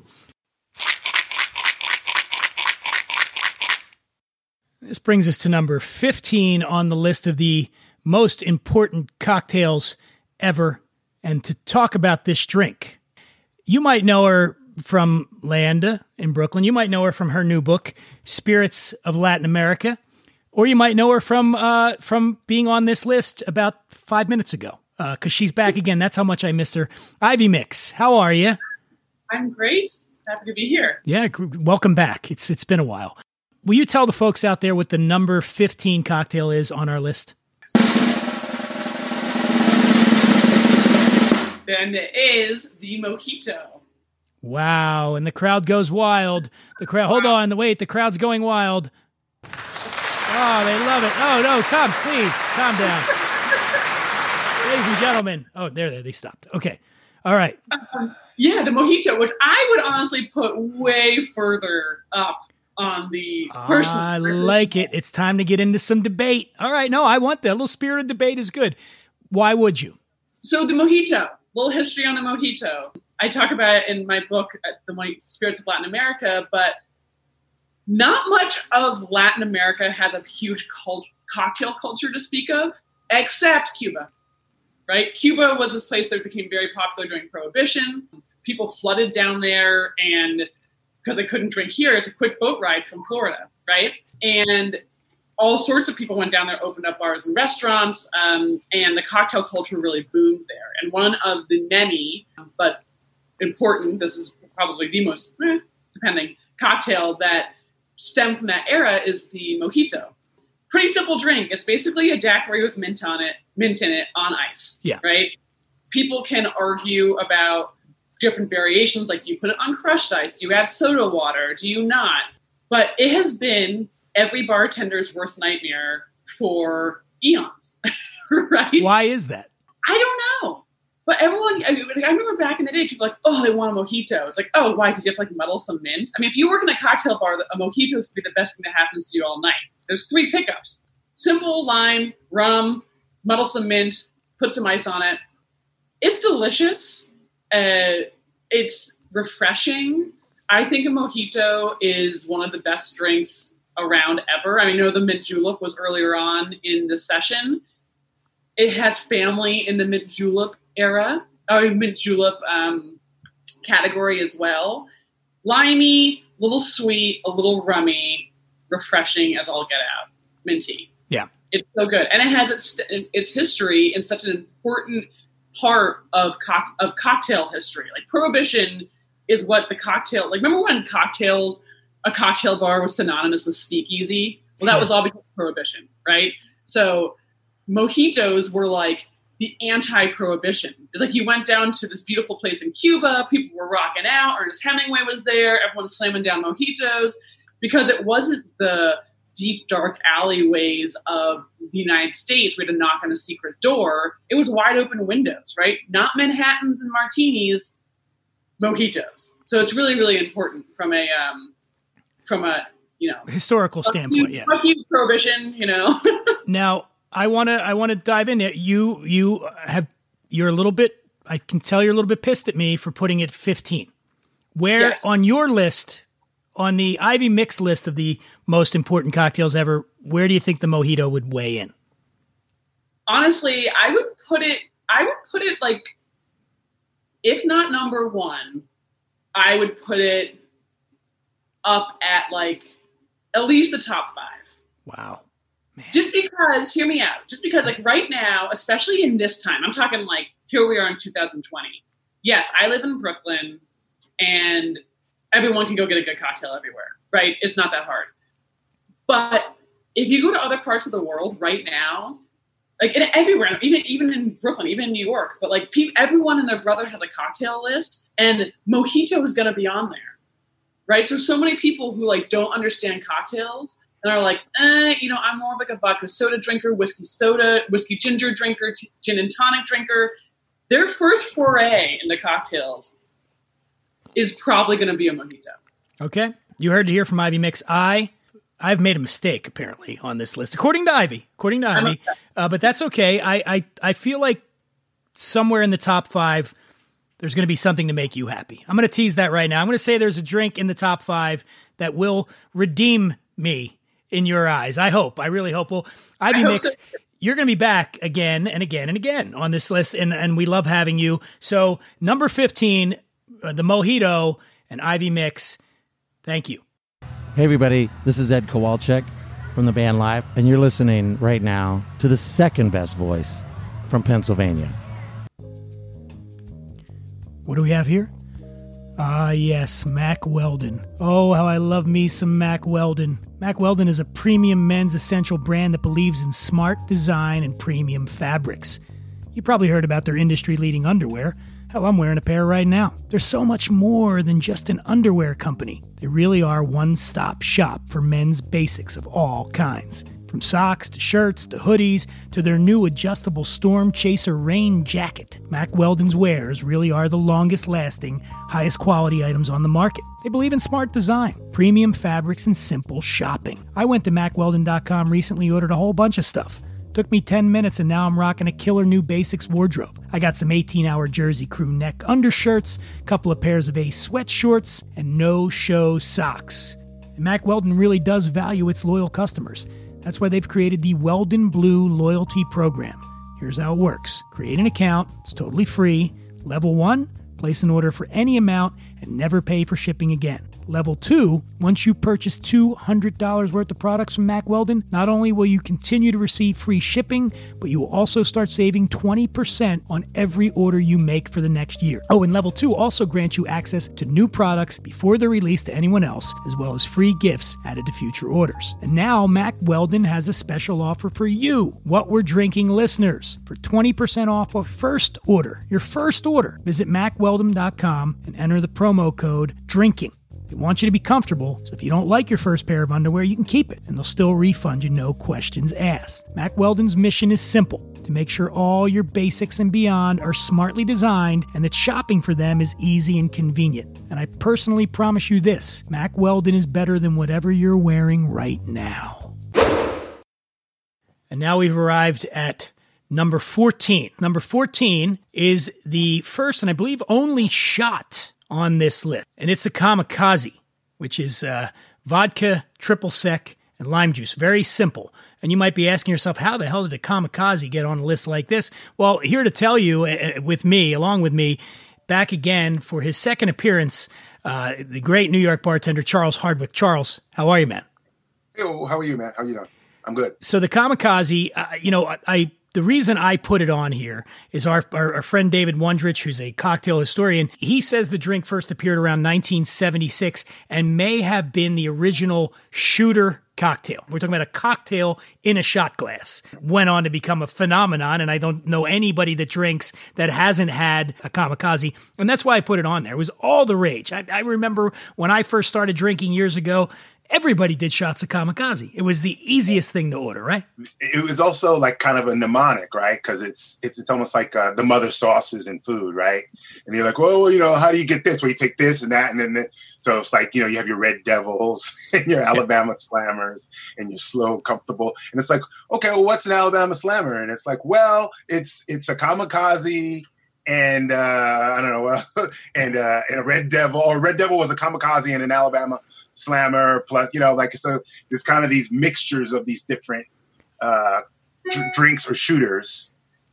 This brings us to number fifteen on the list of the most important cocktails ever. And to talk about this drink, you might know her from Leanda in Brooklyn. You might know her from her new book, Spirits of Latin America. Or you might know her from uh, from being on this list about five minutes ago, because uh, she's back again. That's how much I missed her. Ivy Mix, how are you? I'm great. Happy to be here. Yeah, g- welcome back. It's It's been a while. Will you tell the folks out there what the number fifteen cocktail is on our list? Then it is the mojito. Wow, and the crowd goes wild. The crowd, hold on, wait, the crowd's going wild. Oh, they love it. Oh, no, come, please, calm down. Ladies and gentlemen. Oh, there, there, they stopped. Okay, all right. Um, yeah, the mojito, which I would honestly put way further up on the personal. I like it. It's time to get into some debate. All right, no, I want that. A little spirited debate is good. Why would you? So the mojito, little history on the mojito. I talk about it in my book, The Mo- Spirits of Latin America, but not much of Latin America has a huge cult- cocktail culture to speak of, except Cuba, right? Cuba was this place that became very popular during Prohibition. People flooded down there, and because they couldn't drink here, it's a quick boat ride from Florida, right? And all sorts of people went down there, opened up bars and restaurants, um, and the cocktail culture really boomed there. And one of the many, but important, this is probably the most, eh, depending, cocktail that stemmed from that era is the mojito. Pretty simple drink. It's basically a daiquiri with mint on it, mint in it on ice. Yeah. Right? People can argue about different variations, like do you put it on crushed ice? Do you add soda water? Do you not? But it has been every bartender's worst nightmare for eons, right? Why is that? I don't know. But everyone, I, mean, I remember back in the day, people were like, oh, they want a mojito. It's like, oh, why? Because you have to like muddle some mint. I mean, if you work in a cocktail bar, a mojito is be the best thing that happens to you all night. There's three pickups: simple lime, rum, muddle some mint, put some ice on it. It's delicious. Uh, it's refreshing. I think a mojito is one of the best drinks around ever. I mean, I know the mint julep was earlier on in the session. It has family in the mint julep era, or mint julep um, category as well. Limey, a little sweet, a little rummy, refreshing as all get out. Minty. Yeah. It's so good. And it has its its history in such an important part of co- of cocktail history. Like Prohibition is what the cocktail, like remember when cocktails, a cocktail bar was synonymous with speakeasy? Well, that was all because of Prohibition, right? So mojitos were like the anti-prohibition. It's like you went down to this beautiful place in Cuba, people were rocking out, Ernest Hemingway was there, everyone's slamming down mojitos, because it wasn't the deep, dark alleyways of the United States where you had to knock on a secret door. It was wide open windows, right? Not Manhattans and martinis, mojitos. So it's really, really important from a, um, from a, you know, historical standpoint. You, yeah. Fuck you, prohibition, you know. Now, I want to I want to dive in. You you have you're a little bit. I can tell you're a little bit pissed at me for putting it fifteen. Where Yes. on your list, on the Ivy Mix list of the most important cocktails ever, where do you think the mojito would weigh in? Honestly, I would put it. I would put it like, if not number one, I would put it up at like at least the top five. Wow. Man. Just because, hear me out, just because like right now, especially in this time, I'm talking like here we are in two thousand twenty. Yes, I live in Brooklyn and everyone can go get a good cocktail everywhere, right? It's not that hard. But if you go to other parts of the world right now, like in, everywhere, even even in Brooklyn, even in New York, but like pe- everyone and their brother has a cocktail list and mojito is going to be on there, right? So, so many people who like don't understand cocktails and are like, eh, you know, I'm more of like a vodka soda drinker, whiskey soda, whiskey ginger drinker, t- gin and tonic drinker. Their first foray into cocktails is probably going to be a mojito. Okay. You heard it here from Ivy Mix. I, I've made a mistake, apparently, on this list, according to Ivy. According to Ivy. Uh, but that's okay. I, I, I feel like somewhere in the top five, there's going to be something to make you happy. I'm going to tease that right now. I'm going to say there's a drink in the top five that will redeem me in your eyes. I hope. I really hope. Well, Ivy Mix, so. You're going to be back again and again and again on this list, and, and we love having you. So number fifteen, uh, the Mojito and Ivy Mix. Thank you. Hey, everybody. This is Ed Kowalczyk from the band Live, and you're listening right now to the second best voice from Pennsylvania. What do we have here? Ah, yes, Mack Weldon. Oh, how I love me some Mack Weldon. Mack Weldon is a premium men's essential brand that believes in smart design and premium fabrics. You probably heard about their industry-leading underwear. Hell, I'm wearing a pair right now. They're so much more than just an underwear company. They really are one-stop shop for men's basics of all kinds. From socks to shirts to hoodies to their new adjustable Storm Chaser rain jacket, Mack Weldon's wares really are the longest-lasting, highest-quality items on the market. They believe in smart design, premium fabrics, and simple shopping. I went to mack weldon dot com recently, ordered a whole bunch of stuff. Took me ten minutes and now I'm rocking a killer new basics wardrobe. I got some eighteen-hour Jersey Crew neck undershirts, a couple of pairs of Ace sweatshorts, and no-show socks. And Mack Weldon really does value its loyal customers. That's why they've created the Weldon Blue Loyalty Program. Here's how it works. Create an account. It's totally free. Level one, place an order for any amount and never pay for shipping again. Level two, once you purchase two hundred dollars worth of products from Mack Weldon, not only will you continue to receive free shipping, but you will also start saving twenty percent on every order you make for the next year. Oh, and Level two also grants you access to new products before they're released to anyone else, as well as free gifts added to future orders. And now Mack Weldon has a special offer for you, What We're Drinking listeners. For twenty percent off of first order, your first order, visit mack weldon dot com and enter the promo code DRINKING. They want you to be comfortable, so if you don't like your first pair of underwear, you can keep it, and they'll still refund you, no questions asked. Mack Weldon's mission is simple, to make sure all your basics and beyond are smartly designed and that shopping for them is easy and convenient. And I personally promise you this, Mack Weldon is better than whatever you're wearing right now. And now we've arrived at number fourteen. Number fourteen is the first and I believe only shot on this list, and it's a kamikaze, which is uh, vodka, triple sec, and lime juice. Very simple. And you might be asking yourself, how the hell did a kamikaze get on a list like this? Well, here to tell you, uh, with me, along with me, back again for his second appearance, uh, the great New York bartender, Charles Hardwick. Charles, how are you, man? Hey, how are you, man? How are you doing? I'm good. So the kamikaze, uh, you know, I... I The reason I put it on here is our, our, our friend David Wondrich, who's a cocktail historian, he says the drink first appeared around nineteen seventy-six and may have been the original shooter cocktail. We're talking about a cocktail in a shot glass. Went on to become a phenomenon, and I don't know anybody that drinks that hasn't had a kamikaze, and that's why I put it on there. It was all the rage. I, I remember when I first started drinking years ago, everybody did shots of kamikaze. It was the easiest thing to order, right? It was also like kind of a mnemonic, right? Because it's it's it's almost like uh, the mother sauces in food, right? And you're like, well, you know, how do you get this? Well, you take this and that, and then the, so it's like, you know, you have your Red Devils and your Alabama Slammers and your Slow Comfortable, and it's like, okay, well, what's an Alabama Slammer? And it's like, well, it's it's a kamikaze. And uh, I don't know, well, and uh, and a Red Devil, or Red Devil was a kamikaze and an Alabama Slammer, plus, you know, like, so there's kind of these mixtures of these different uh, dr- drinks or shooters,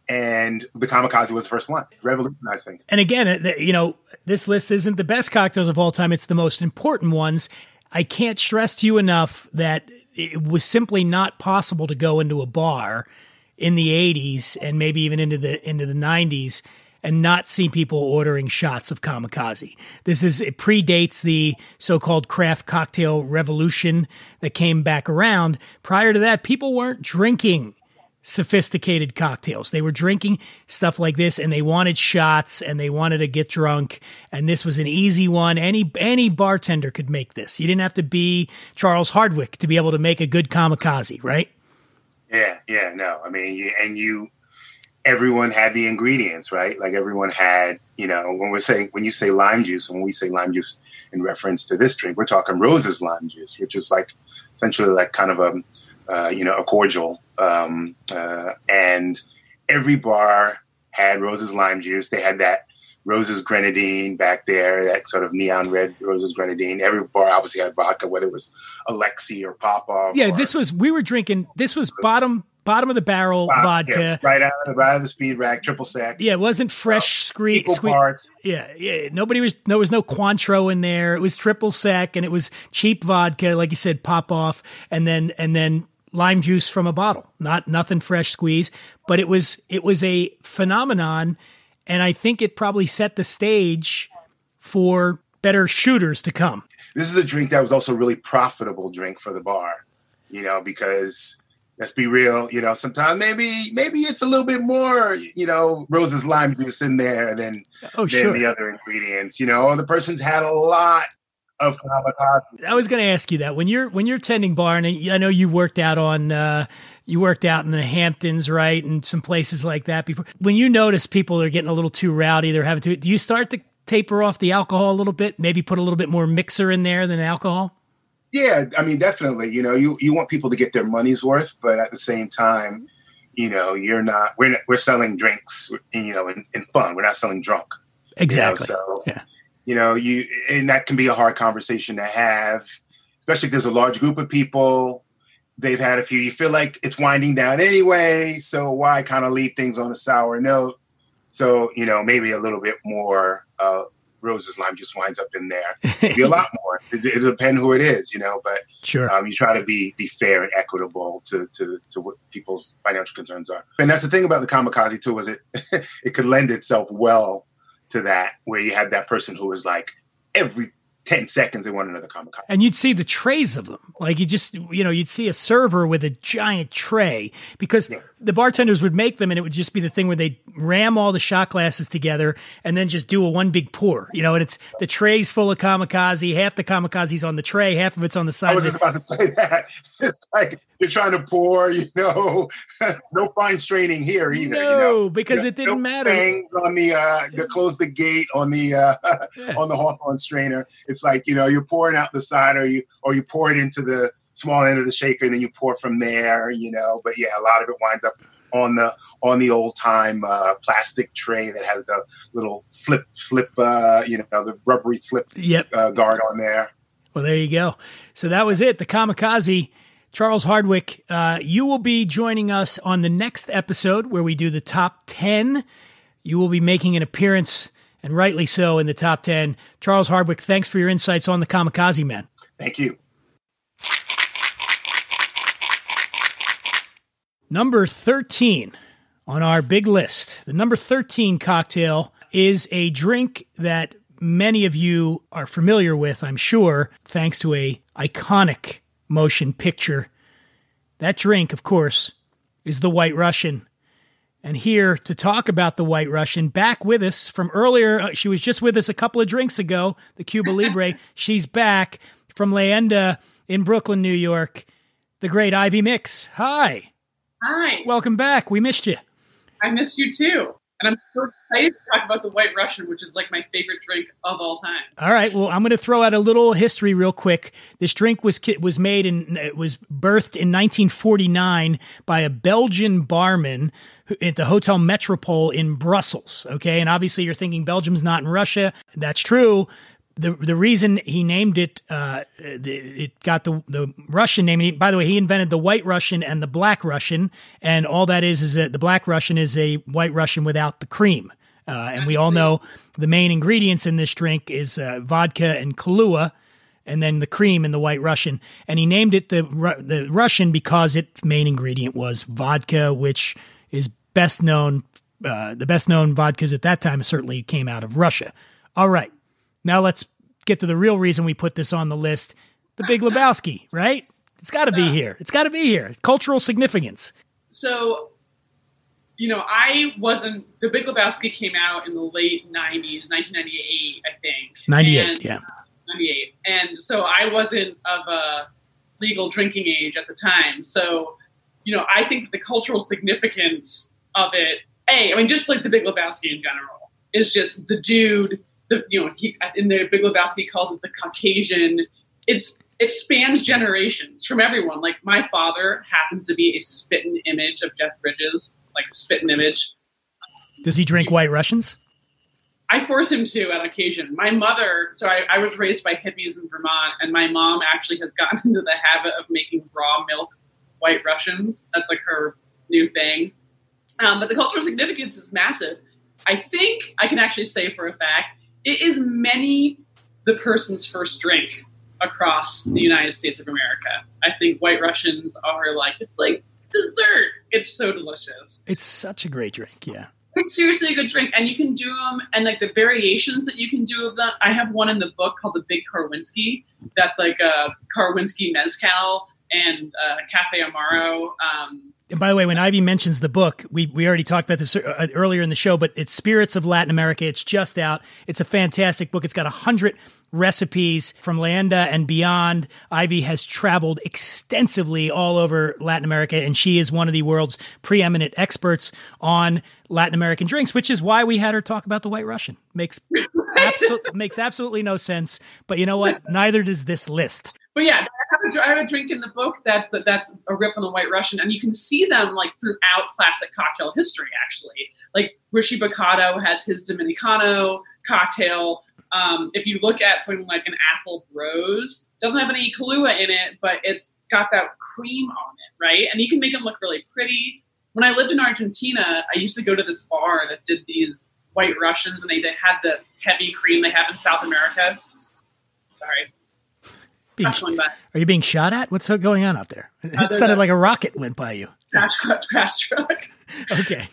and the kamikaze was the first one. Revolutionized things. And again, you know, this list isn't the best cocktails of all time; it's the most important ones. I can't stress to you enough that it was simply not possible to go into a bar in the eighties and maybe even into the into the nineties and not see people ordering shots of kamikaze. This is, it predates the so-called craft cocktail revolution that came back around. Prior to that, people weren't drinking sophisticated cocktails. They were drinking stuff like this, and they wanted shots, and they wanted to get drunk, and this was an easy one. Any any bartender could make this. You didn't have to be Charles Hardwick to be able to make a good kamikaze, right? Yeah, yeah, no. I mean, you, and you... everyone had the ingredients, right? Like everyone had, you know, when we're saying, when you say lime juice, and when we say lime juice in reference to this drink, we're talking Rose's lime juice, which is like essentially like kind of a, uh, you know, a cordial. Um, uh, and every bar had Rose's lime juice. They had that Rose's grenadine back there, that sort of neon red Rose's grenadine. Every bar obviously had vodka, whether it was Alexi or Popov. Yeah, or, this was, we were drinking, this was bottom, bottom of the barrel Wow, vodka. yeah, right out of the, right out of the speed rack, triple sec. Yeah, it wasn't fresh uh, scree- equal sque- parts. Yeah, yeah. Nobody was. There was no Cointreau in there. It was triple sec, and it was cheap vodka, like you said, pop off, and then and then lime juice from a bottle. Not nothing fresh squeeze, but it was it was a phenomenon, and I think it probably set the stage for better shooters to come. This is a drink that was also a really profitable drink for the bar, you know, because. Let's be real, you know, sometimes maybe maybe it's a little bit more, you know, Rose's lime juice in there than, oh, than sure. the other ingredients. You know, the person's had a lot of kamikaze. I was going to ask you that. When you're when you're tending bar, and I know you worked out on uh, you worked out in the Hamptons, right, and some places like that before. When you notice people are getting a little too rowdy, they're having to, do you start to taper off the alcohol a little bit? Maybe put a little bit more mixer in there than alcohol? Yeah, I mean, definitely. You know, you, you want people to get their money's worth, but at the same time, you know, you're not. We're not, we're selling drinks, you know, in, in fun. We're not selling drunk. Exactly. You know, so, yeah. You know, you and that can be a hard conversation to have, especially if there's a large group of people. They've had a few. You feel like it's winding down anyway, so why kind of leave things on a sour note? So, you know, maybe a little bit more. Uh, Rose's lime juice winds up in there. Maybe a lot more. It, it'll depend who it is, you know. But sure, um, you try to be be fair and equitable to to to what people's financial concerns are. And that's the thing about the kamikaze too, is it it could lend itself well to that, where you had that person who was like every ten seconds they want another kamikaze. And you'd see the trays of them. Like you just, you know, you'd see a server with a giant tray, because yeah. the bartenders would make them, and it would just be the thing where they'd ram all the shot glasses together and then just do a one big pour, you know, and it's the tray's full of kamikaze, half the kamikaze's on the tray, half of it's on the side. I was of just about to say that. It's like you're trying to pour, you know, no fine straining here either. No, you know? because no, it didn't no matter. On the, uh, the close the gate on the, uh, yeah. on the Hawthorne strainer. It's like, you know, you're pouring out the side, or you, or you pour it into the small end of the shaker, and then you pour from there, you know, but yeah, a lot of it winds up on the on the old time uh, plastic tray that has the little slip slip uh, you know, the rubbery slip yep. uh, guard on there. Well, there you go. So that was it. The kamikaze. Charles Hardwick, uh, you will be joining us on the next episode where we do the top ten. You will be making an appearance, and rightly so, in the top ten. Charles Hardwick, thanks for your insights on the kamikaze, man. Thank you. Number thirteen on our big list. The number thirteen cocktail is a drink that many of you are familiar with, I'm sure, thanks to a iconic motion picture. That drink, of course, is the White Russian. And here to talk about the White Russian, back with us from earlier, uh, she was just with us a couple of drinks ago, the Cuba Libre. She's back from Leyenda in Brooklyn, New York, the great Ivy Mix. Hi. Hi. Welcome back. We missed you. I missed you too. And I'm so excited to talk about the White Russian, which is like my favorite drink of all time. All right. Well, I'm going to throw out a little history real quick. This drink was was made and it was birthed in nineteen forty-nine by a Belgian barman at the Hotel Metropole in Brussels. Okay. And obviously you're thinking Belgium's not in Russia. That's true. The the reason he named it, uh, it got the the Russian name. By the way, he invented the White Russian and the Black Russian, and all that is is that the Black Russian is a White Russian without the cream. Uh, and we all know the main ingredients in this drink is uh, vodka and Kahlua, and then the cream in the White Russian. And he named it the the Russian because its main ingredient was vodka, which is best known. Uh, the best known vodkas at that time certainly came out of Russia. All right. Now let's get to the real reason we put this on the list. The Big Lebowski, right? It's got to be here. It's got to be here. Cultural significance. So, you know, I wasn't, The Big Lebowski came out in the late nineties, nineteen ninety-eight, I think. ninety-eight, and, yeah. Uh, ninety-eight. And so I wasn't of a legal drinking age at the time. So, you know, I think the cultural significance of it, A, I mean, just like The Big Lebowski in general, is just the dude. The, you know, he, in the Big Lebowski, he calls it the Caucasian. It's it spans generations from everyone. Like my father happens to be a spitting image of Jeff Bridges, like spitting image. Does he drink White Russians? I force him to on occasion. My mother, so I, I was raised by hippies in Vermont, and my mom actually has gotten into the habit of making raw milk White Russians. That's like her new thing. Um, but the cultural significance is massive. I think I can actually say for a fact, it is many the person's first drink across the United States of America. I think White Russians are like, it's like dessert. It's so delicious. It's such a great drink, yeah. It's seriously a good drink. And you can do them, and like the variations that you can do of them. I have one in the book called the Big Karwinski. That's like a Karwinski Mezcal and uh, Cafe Amaro. Um, And by the way, when Ivy mentions the book, we, we already talked about this earlier in the show, but it's Spirits of Latin America. It's just out. It's a fantastic book. It's got a hundred recipes from Leyenda and beyond. Ivy has traveled extensively all over Latin America, and she is one of the world's preeminent experts on Latin American drinks, which is why we had her talk about the White Russian. Makes absolutely makes absolutely no sense. But you know what? Neither does this list. But yeah, I have, a, I have a drink in the book that's that's a rip on the White Russian, and you can see them like throughout classic cocktail history. Actually, like Rishi Baccato has his Dominicano cocktail. Um, if you look at something like an Apple Rose, doesn't have any Kahlua in it, but it's got that cream on it, right? And you can make them look really pretty. When I lived in Argentina, I used to go to this bar that did these White Russians, and they, they had the heavy cream they have in South America. Sorry. Being, are you being shot at? What's going on out there? It uh, sounded a, like a rocket went by you. Crash, crash, crash truck. Okay.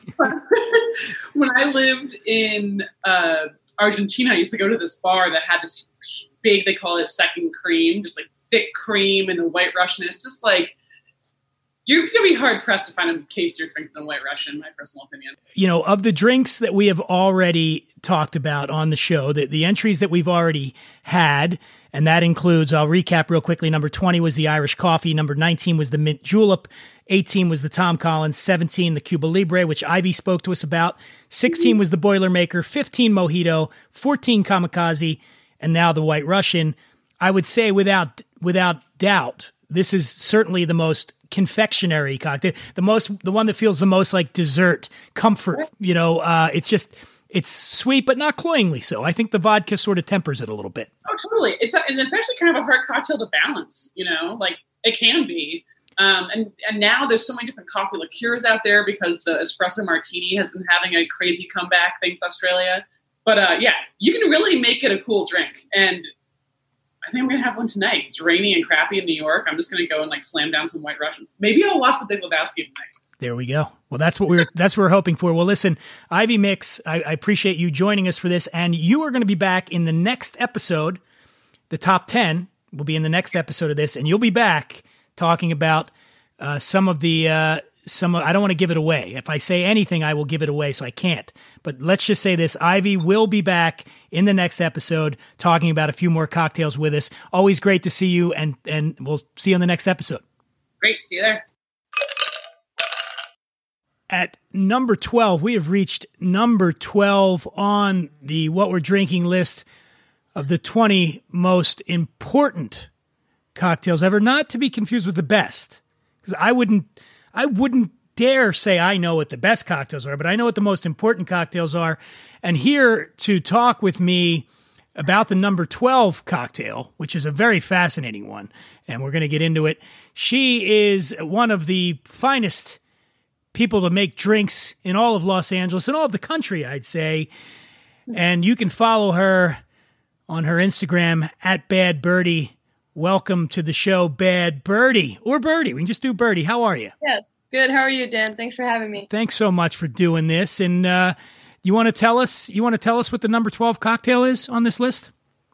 When I lived in uh, Argentina, I used to go to this bar that had this big, they call it second cream, just like thick cream and the White Russian. It's just like, you're going to be hard pressed to find a case you're drinking a White Russian, in my personal opinion. You know, of the drinks that we have already talked about on the show, the, the entries that we've already had, and that includes, I'll recap real quickly. Number twenty was the Irish Coffee. Number nineteen was the Mint Julep. eighteen was the Tom Collins. seventeen, the Cuba Libre, which Ivy spoke to us about. sixteen was the Boilermaker. fifteen, Mojito. fourteen, Kamikaze. And now the White Russian. I would say without without doubt, this is certainly the most confectionery cocktail, the most, the one that feels the most like dessert, comfort. You know, uh, it's just, it's sweet, but not cloyingly so. I think the vodka sort of tempers it a little bit. Oh, totally. It's a, it's actually kind of a hard cocktail to balance, you know, like it can be. Um, and, and now there's so many different coffee liqueurs out there because the espresso martini has been having a crazy comeback, thanks Australia. But uh, yeah, you can really make it a cool drink. And I think I'm going to have one tonight. It's rainy and crappy in New York. I'm just going to go and like slam down some White Russians. Maybe I'll watch The Big Lebowski tonight. There we go. Well, that's what we're that's what we're hoping for. Well, listen, Ivy Mix, I, I appreciate you joining us for this, and you are going to be back in the next episode. The top ten will be in the next episode of this, and you'll be back talking about uh, some of the uh, some. Of, I don't want to give it away. If I say anything, I will give it away, so I can't. But let's just say this: Ivy will be back in the next episode, talking about a few more cocktails with us. Always great to see you, and and we'll see you on the next episode. Great, see you there. At number twelve, we have reached number twelve on the What We're Drinking list of the twenty most important cocktails ever, not to be confused with the best. Because I wouldn't, I wouldn't dare say I know what the best cocktails are, but I know what the most important cocktails are. And here to talk with me about the number twelve cocktail, which is a very fascinating one, and we're going to get into it. She is one of the finest people to make drinks in all of Los Angeles and all of the country, I'd say. And you can follow her on her Instagram at Bad Birdie. Welcome to the show, Bad Birdie, or Birdie. We can just do Birdie. How are you? Yeah, good. How are you, Dan? Thanks for having me. Thanks so much for doing this. And uh, you want to tell us? You want to tell us what the number twelve cocktail is on this list?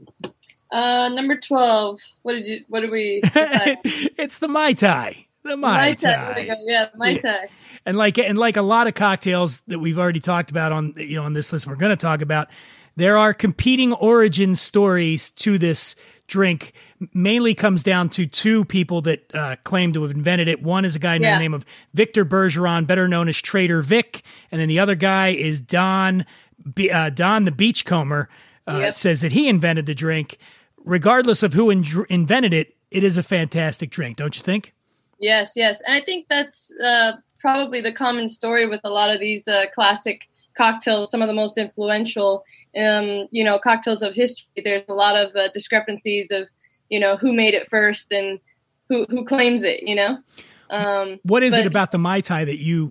Uh, number twelve. What did you? What did we decide? It's the Mai Tai. The Mai Tai. There we go. Yeah, the Mai Tai. Yeah. And like and like a lot of cocktails that we've already talked about on you know on this list, we're going to talk about. There are competing origin stories to this drink. Mainly comes down to two people that uh, claim to have invented it. One is a guy yeah. named of Victor Bergeron, better known as Trader Vic, and then the other guy is Don B- uh, Don the Beachcomber. Uh, yep. Says that he invented the drink. Regardless of who in- invented it, it is a fantastic drink, don't you think? Yes, yes, and I think that's uh, probably the common story with a lot of these uh, classic cocktails, some of the most influential, um, you know, cocktails of history. There's a lot of uh, discrepancies of, you know, who made it first and who who claims it, you know. Um, what is but, it about the Mai Tai that you...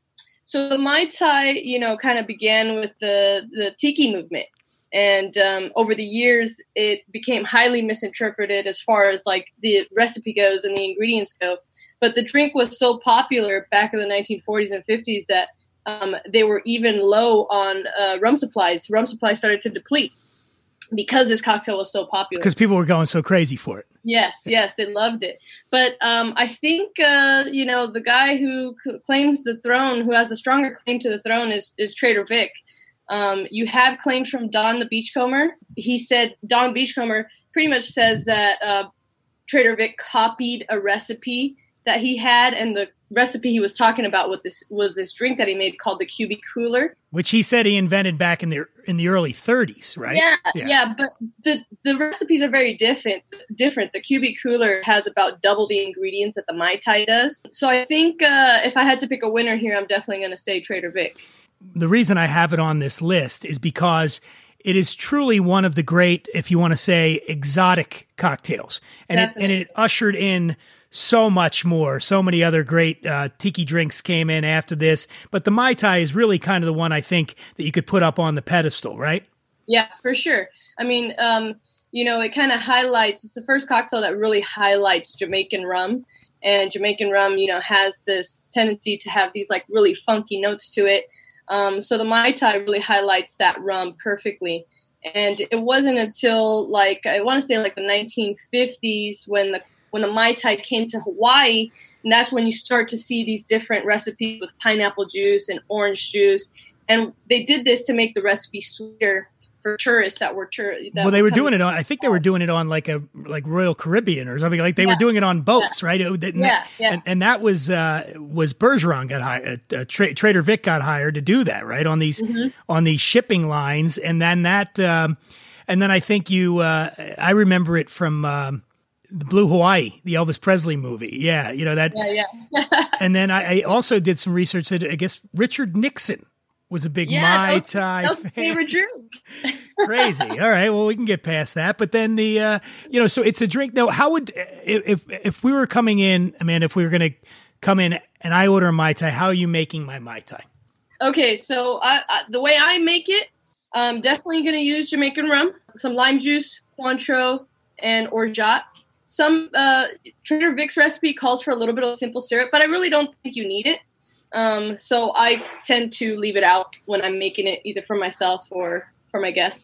So the Mai Tai, you know, kind of began with the, the Tiki movement. And um, over the years, it became highly misinterpreted as far as like the recipe goes and the ingredients go. But the drink was so popular back in the nineteen forties and fifties that um, they were even low on uh, rum supplies. Rum supplies started to deplete because this cocktail was so popular. Because people were going so crazy for it. Yes, yes, they loved it. But um, I think, uh, you know, the guy who c- claims the throne, who has a stronger claim to the throne is, is Trader Vic. Um, you have claims from Don the Beachcomber. He said, Don Beachcomber pretty much says that uh, Trader Vic copied a recipe that he had, and the recipe he was talking about with this was this drink that he made called the Q B Cooler, which he said he invented back in the in the early thirties, right? Yeah, yeah, yeah. But the the recipes are very different. Different. The Q B Cooler has about double the ingredients that the Mai Tai does. So I think uh, if I had to pick a winner here, I'm definitely going to say Trader Vic. The reason I have it on this list is because it is truly one of the great, if you want to say, exotic cocktails, and it, and it ushered in so much more. So many other great uh, tiki drinks came in after this, but the Mai Tai is really kind of the one I think that you could put up on the pedestal, right? Yeah, for sure. I mean, um, you know, it kind of highlights, it's the first cocktail that really highlights Jamaican rum, and Jamaican rum, you know, has this tendency to have these like really funky notes to it. Um, so the Mai Tai really highlights that rum perfectly. And it wasn't until like, I want to say like the nineteen fifties when the when the Mai Tai came to Hawaii, and that's when you start to see these different recipes with pineapple juice and orange juice. And they did this to make the recipe sweeter for tourists that were tourists. Well, they were doing it on, I think they were doing it on like a, like Royal Caribbean or something. Like they yeah. were doing it on boats, yeah. right? It, yeah, yeah. And, and that was, uh, was Bergeron got hired, uh, Tra- Trader Vic got hired to do that, right? On these, mm-hmm. on these shipping lines. And then that, um, and then I think you, uh, I remember it from, um, the Blue Hawaii, the Elvis Presley movie. Yeah. You know that. Yeah. yeah. And then I, I also did some research that I guess Richard Nixon was a big yeah, Mai that was, Tai that was fan. Favorite drink. Crazy. All right. Well, we can get past that. But then the, uh, you know, so it's a drink. Now, how would, if if we were coming in, Amanda, if we were going to come in and I order a Mai Tai, how are you making my Mai Tai? Okay. So I, I, the way I make it, I'm definitely going to use Jamaican rum, some lime juice, Cointreau, and orgeat. Some uh, Trader Vic's recipe calls for a little bit of simple syrup, but I really don't think you need it. Um, so I tend to leave it out when I'm making it either for myself or for my guests.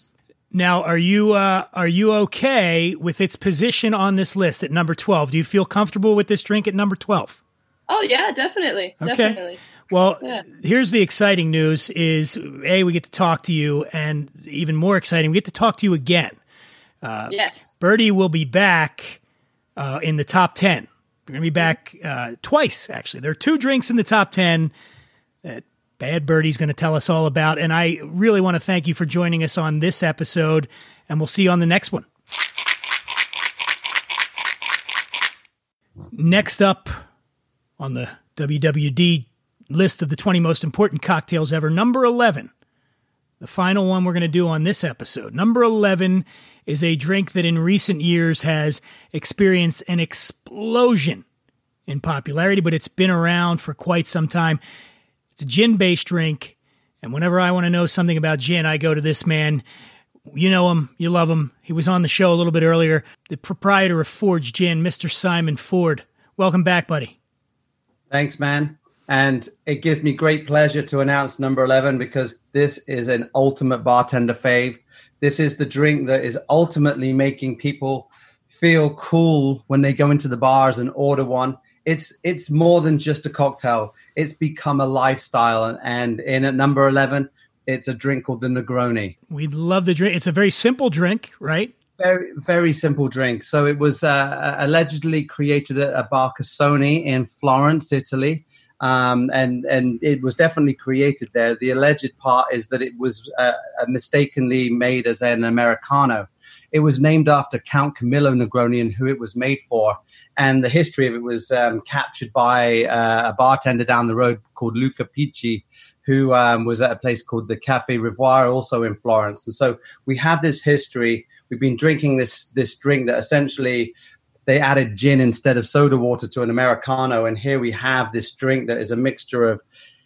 Now, are you uh, are you okay with its position on this list at number twelve? Do you feel comfortable with this drink at number twelve? Oh yeah, definitely. Okay. Definitely. Well, yeah. Here's the exciting news: is A, we get to talk to you, and even more exciting, we get to talk to you again. Uh, yes. Birdie will be back uh, in the top ten. We're going to be back uh, twice, actually. There are two drinks in the top ten that Bad Birdie's going to tell us all about. And I really want to thank you for joining us on this episode, and we'll see you on the next one. Next up on the W W D list of the twenty most important cocktails ever, number eleven. The final one we're going to do on this episode. Number eleven is a drink that in recent years has experienced an explosion in popularity, but it's been around for quite some time. It's a gin-based drink, and whenever I want to know something about gin, I go to this man. You know him, you love him. He was on the show a little bit earlier, the proprietor of Forge Gin, Mister Simon Ford. Welcome back, buddy. Thanks, man. And it gives me great pleasure to announce number eleven because this is an ultimate bartender fave. This is the drink that is ultimately making people feel cool when they go into the bars and order one. It's it's more than just a cocktail. It's become a lifestyle. And, and in at number eleven, it's a drink called the Negroni. We love the drink. It's a very simple drink, right? Very, very simple drink. So it was uh, allegedly created at a Bar Cassoni in Florence, Italy. Um, and, and it was definitely created there. The alleged part is that it was uh, mistakenly made as an Americano. It was named after Count Camillo Negroni and who it was made for. And the history of it was um, captured by uh, a bartender down the road called Luca Picci, who um, was at a place called the Café Rivoire, also in Florence. And so we have this history. We've been drinking this this drink that essentially they added gin instead of soda water to an Americano. And here we have this drink that is a mixture of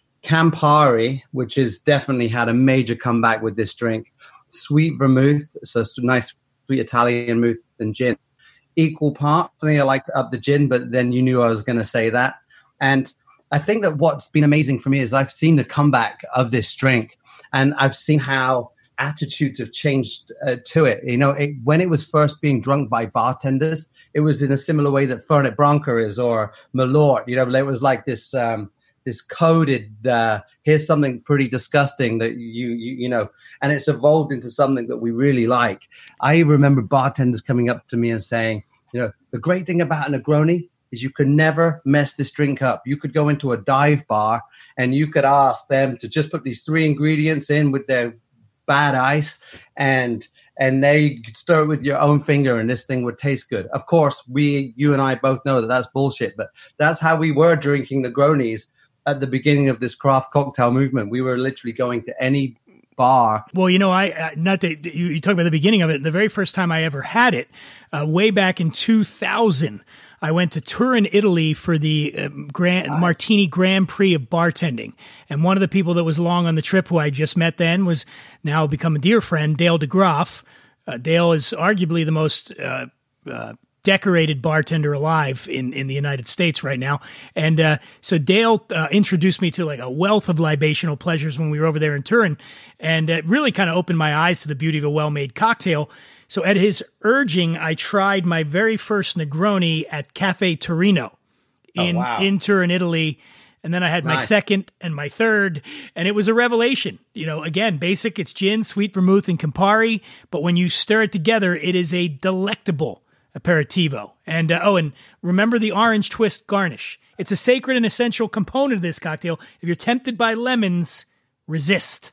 Campari, which has definitely had a major comeback with this drink, sweet vermouth, so nice sweet Italian vermouth and gin. Equal parts. I think I like to up the gin, but then you knew I was going to say that. And I think that what's been amazing for me is I've seen the comeback of this drink, and I've seen how attitudes have changed uh, to it. You know, it, when it was first being drunk by bartenders, it was in a similar way that Fernet Branca is or Malort. You know, it was like this um, this coded, uh, here's something pretty disgusting that you, you, you know, and it's evolved into something that we really like. I remember bartenders coming up to me and saying, you know, the great thing about a Negroni is you could never mess this drink up. You could go into a dive bar and you could ask them to just put these three ingredients in with their bad ice and and there you could stir it with your own finger and this thing would taste good. Of course, we, you and I both know that that's bullshit, but that's how we were drinking Negronis at the beginning of this craft cocktail movement. We were literally going to any bar. Well, you know, I uh, not that you, you talk about the beginning of it. The very first time I ever had it, uh, way back in two thousand, I went to Turin, Italy for the um, Grand, nice. Martini Grand Prix of bartending. And one of the people that was along on the trip who I just met then was now become a dear friend, Dale DeGroff. Uh, Dale is arguably the most uh, uh, decorated bartender alive in, in the United States right now. And uh, so Dale uh, introduced me to like a wealth of libational pleasures when we were over there in Turin. And it really kind of opened my eyes to the beauty of a well-made cocktail. So at his urging, I tried my very first Negroni at Cafe Torino in, oh, wow. in Turin, Italy. And then I had my nice. second and my third, and it was a revelation. You know, again, basic, it's gin, sweet vermouth, and Campari. But when you stir it together, it is a delectable aperitivo. And, uh, oh, and remember the orange twist garnish. It's a sacred and essential component of this cocktail. If you're tempted by lemons, resist.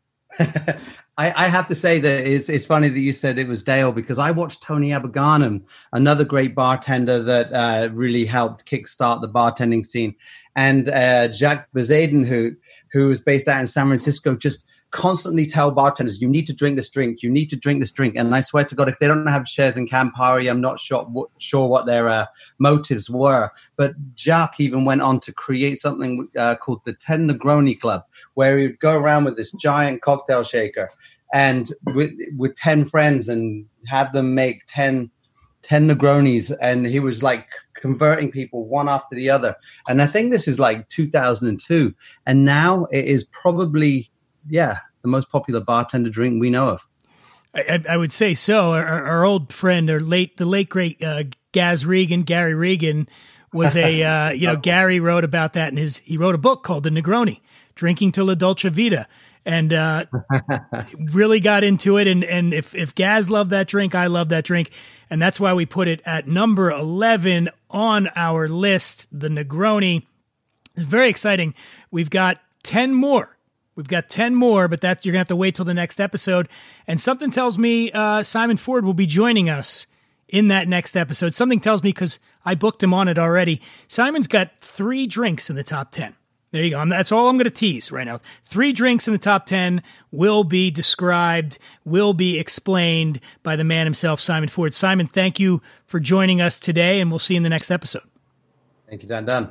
I, I have to say that it's, it's funny that you said it was Dale because I watched Tony Aberganum, another great bartender that uh, really helped kickstart the bartending scene, and uh, Jacques Bezaden, who who is based out in San Francisco, just constantly tell bartenders, you need to drink this drink, you need to drink this drink. And I swear to God, if they don't have shares in Campari, I'm not sure what, sure what their uh, motives were. But Jacques even went on to create something uh, called the ten Negroni Club, where he would go around with this giant cocktail shaker and with, with ten friends and have them make ten, ten Negronis. And he was like converting people one after the other. And I think this is like two thousand two. And now it is probably, yeah, the most popular bartender drink we know of. I, I would say so. Our, our old friend, or late, the late great uh, Gaz Regan, Gary Regan, was a uh, you know Gary wrote about that in his. He wrote a book called The Negroni, Drinking to La Dolce Vita, and uh, really got into it. And and if if Gaz loved that drink, I love that drink, and that's why we put it at number eleven on our list. The Negroni. It's very exciting. We've got ten more. We've got ten more, but that's you're going to have to wait till the next episode. And something tells me uh, Simon Ford will be joining us in that next episode. Something tells me, because I booked him on it already. Simon's got three drinks in the top ten. There you go. I'm, that's all I'm going to tease right now. Three drinks in the top ten will be described, will be explained by the man himself, Simon Ford. Simon, thank you for joining us today, and we'll see you in the next episode. Thank you, Dan Dan.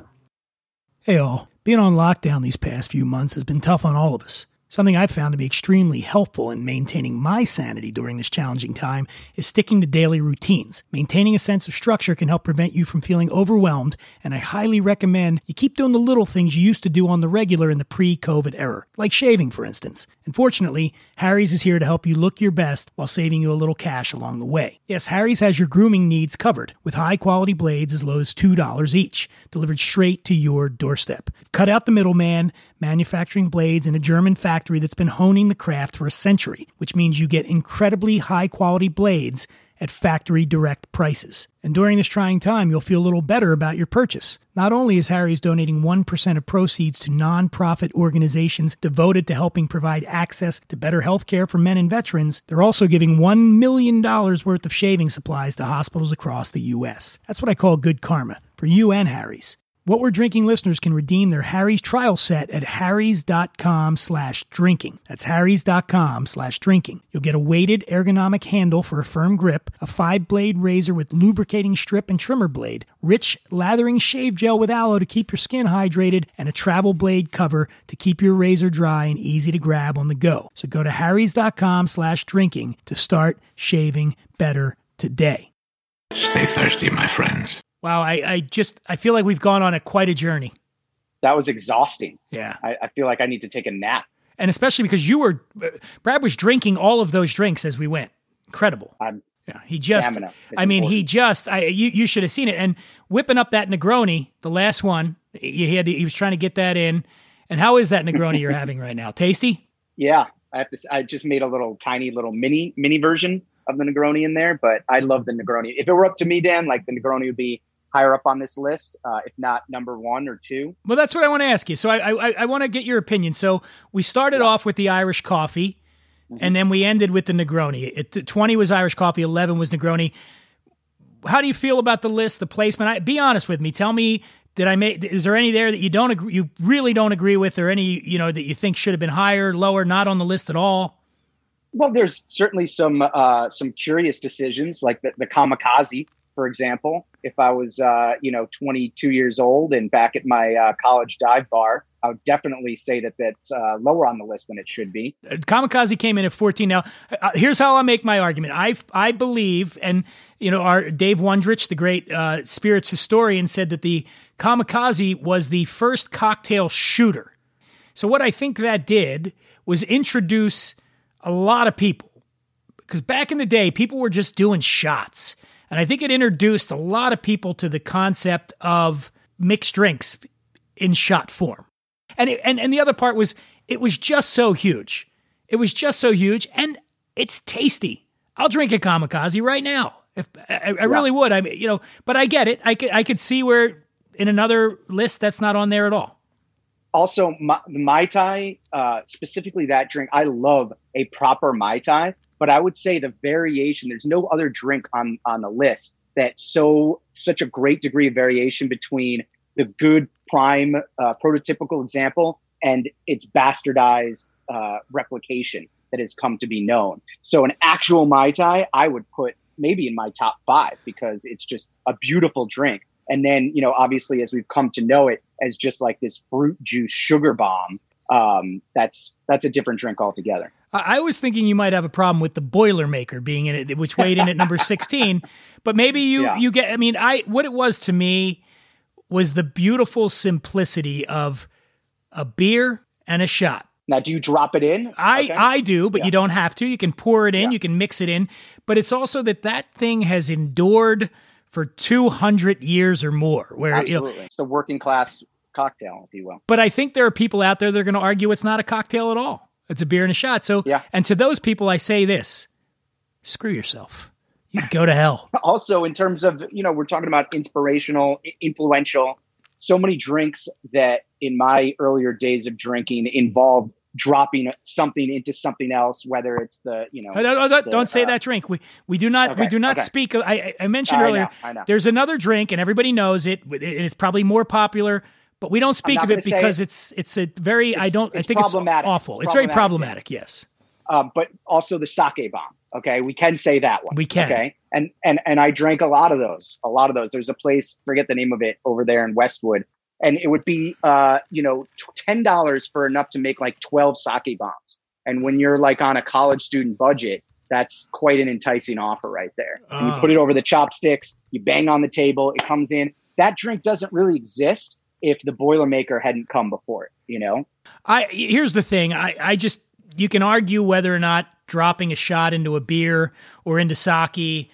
Hey all. Being on lockdown these past few months has been tough on all of us. Something I've found to be extremely helpful in maintaining my sanity during this challenging time is sticking to daily routines. Maintaining a sense of structure can help prevent you from feeling overwhelmed, and I highly recommend you keep doing the little things you used to do on the regular in the pre-COVID era, like shaving, for instance. And fortunately, Harry's is here to help you look your best while saving you a little cash along the way. Yes, Harry's has your grooming needs covered, with high-quality blades as low as two dollars each, delivered straight to your doorstep. Cut out the middleman, manufacturing blades in a German factory that's been honing the craft for a century, which means you get incredibly high-quality blades at factory direct prices. And during this trying time, you'll feel a little better about your purchase. Not only is Harry's donating one percent of proceeds to non-profit organizations devoted to helping provide access to better health care for men and veterans, they're also giving one million dollars worth of shaving supplies to hospitals across the U S. That's what I call good karma, for you and Harry's. What We're Drinking listeners can redeem their Harry's trial set at harrys.com slash drinking. That's harrys.com slash drinking. You'll get a weighted ergonomic handle for a firm grip, a five-blade razor with lubricating strip and trimmer blade, rich lathering shave gel with aloe to keep your skin hydrated, and a travel blade cover to keep your razor dry and easy to grab on the go. So go to harrys.com slash drinking to start shaving better today. Stay thirsty, my friends. Wow, I, I just, I feel like we've gone on a quite a journey. That was exhausting. Yeah. I, I feel like I need to take a nap. And especially because you were, Brad was drinking all of those drinks as we went. Incredible. I'm yeah, he just, stamina. I mean, important. he just, I you, you should have seen it. And whipping up that Negroni, the last one, he had to, he was trying to get that in. And how is that Negroni you're having right now? Tasty? Yeah. I have to, I just made a little tiny little mini, mini version of the Negroni in there, but I love the Negroni. If it were up to me, Dan, like the Negroni would be higher up on this list, uh, if not number one or two. Well, that's what I want to ask you. So I I, I want to get your opinion. So we started yeah. off with the Irish coffee, mm-hmm. and then we ended with the Negroni. It, twenty was Irish coffee, eleven was Negroni. How do you feel about the list, the placement? I, be honest with me. Tell me, did I make? Is there any there that you don't agree, you really don't agree with, or any you know that you think should have been higher, lower, not on the list at all? Well, there's certainly some uh, some curious decisions, like the, the Kamikaze, for example. If I was, uh, you know, twenty-two years old and back at my uh, college dive bar, I would definitely say that that's uh, lower on the list than it should be. Kamikaze came in at fourteen. Now, uh, here's how I make my argument. I I believe, and you know, our Dave Wondrich, the great uh, spirits historian, said that the Kamikaze was the first cocktail shooter. So what I think that did was introduce a lot of people, because back in the day, people were just doing shots. And I think it introduced a lot of people to the concept of mixed drinks in shot form. And it, and and the other part was it was just so huge. It was just so huge, and it's tasty. I'll drink a Kamikaze right now. If I, I yeah. really would. I mean, you know, but I get it. I could I could see where in another list that's not on there at all. Also, my, Mai Tai, uh, specifically that drink, I love a proper Mai Tai. But I would say the variation, there's no other drink on, on the list that's so such a great degree of variation between the good prime uh, prototypical example and its bastardized uh, replication that has come to be known. So an actual Mai Tai, I would put maybe in my top five because it's just a beautiful drink. And then, you know, obviously, as we've come to know it as just like this fruit juice sugar bomb, um, that's that's a different drink altogether. I was thinking you might have a problem with the Boilermaker being in it, which weighed in at number sixteen. But maybe you, yeah. you get, I mean, I what it was to me was the beautiful simplicity of a beer and a shot. Now, do you drop it in? I, Okay. I do, but Yeah. you don't have to. You can pour it in, Yeah. you can mix it in. But it's also that that thing has endured for two hundred years or more. Where you know, Absolutely. It's the working class cocktail, if you will. but I think there are people out there that are going to argue it's not a cocktail at all. It's a beer and a shot. So, Yeah. and to those people, I say this: screw yourself. You go to hell. Also, in terms of, you know, we're talking about inspirational, i- influential, so many drinks that in my earlier days of drinking involved dropping something into something else, whether it's the, you know, Oh, no, no, don't, the, don't say uh, that drink. We we do not we okay, do not okay. speak. Of, I I I mentioned I earlier. know, I know. There's another drink, and everybody knows it. and It's probably more popular, but we don't speak not of it gonna say because it. it's it's a very. I It's- don't. I it's think it's problematic. awful. It's It's, very problematic, problematic. Yes. um, but also the sake bomb. Okay, we can say that one. We can. Okay, and and and I drank a lot of those. A lot of those. There's a place, forget the name of it, over there in Westwood, and it would be, uh, you know, ten dollars for enough to make like twelve sake bombs. And when you're like on a college student budget, that's quite an enticing offer right there. And you Oh. put it over the chopsticks, you bang on the table, it comes in. That drink doesn't really exist if the Boilermaker hadn't come before it. You know. I here's the thing. I I just you can argue whether or not dropping a shot into a beer or into sake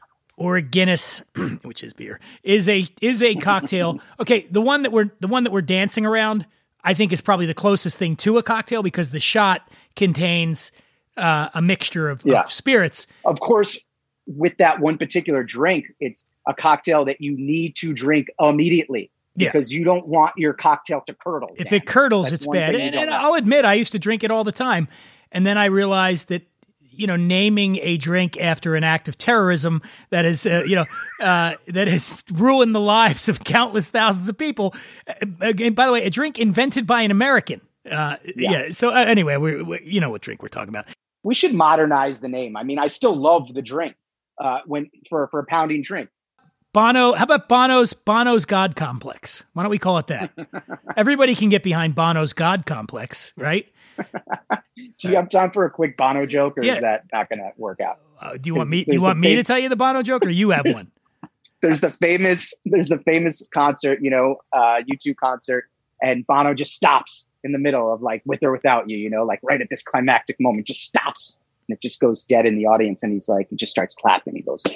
or a Guinness, which is beer, is a is a cocktail. Okay, the one that we're the one that we're dancing around, I think is probably the closest thing to a cocktail because the shot contains uh, a mixture of, Yeah. of spirits. Of course, with that one particular drink, it's a cocktail that you need to drink immediately Yeah. because you don't want your cocktail to curdle. If Dan. it curdles, That's it's one bad. thing you And, don't and want. I'll admit, I used to drink it all the time. And then I realized that, you know, naming a drink after an act of terrorism that is, uh, you know, uh, that has ruined the lives of countless thousands of people. Uh, Again, by the way, a drink invented by an American. Uh, yeah. Yeah. So uh, anyway, we, we, you know what drink we're talking about. We should modernize the name. I mean, I still love the drink uh, when for for a pounding drink. Bono, how about Bono's Bono's God Complex? Why don't we call it that? Everybody can get behind Bono's God Complex, right? Do you have time for a quick Bono joke, or Yeah. is that not going to work out? Uh, do you want There's- me? Do you there's want the me big- to tell you the Bono joke, or you have one? There's the famous there's the famous concert, you know, uh, U two concert, and Bono just stops in the middle of like With or Without You, you know, like right at this climactic moment, just stops and it just goes dead in the audience, and he's like, he just starts clapping. He goes,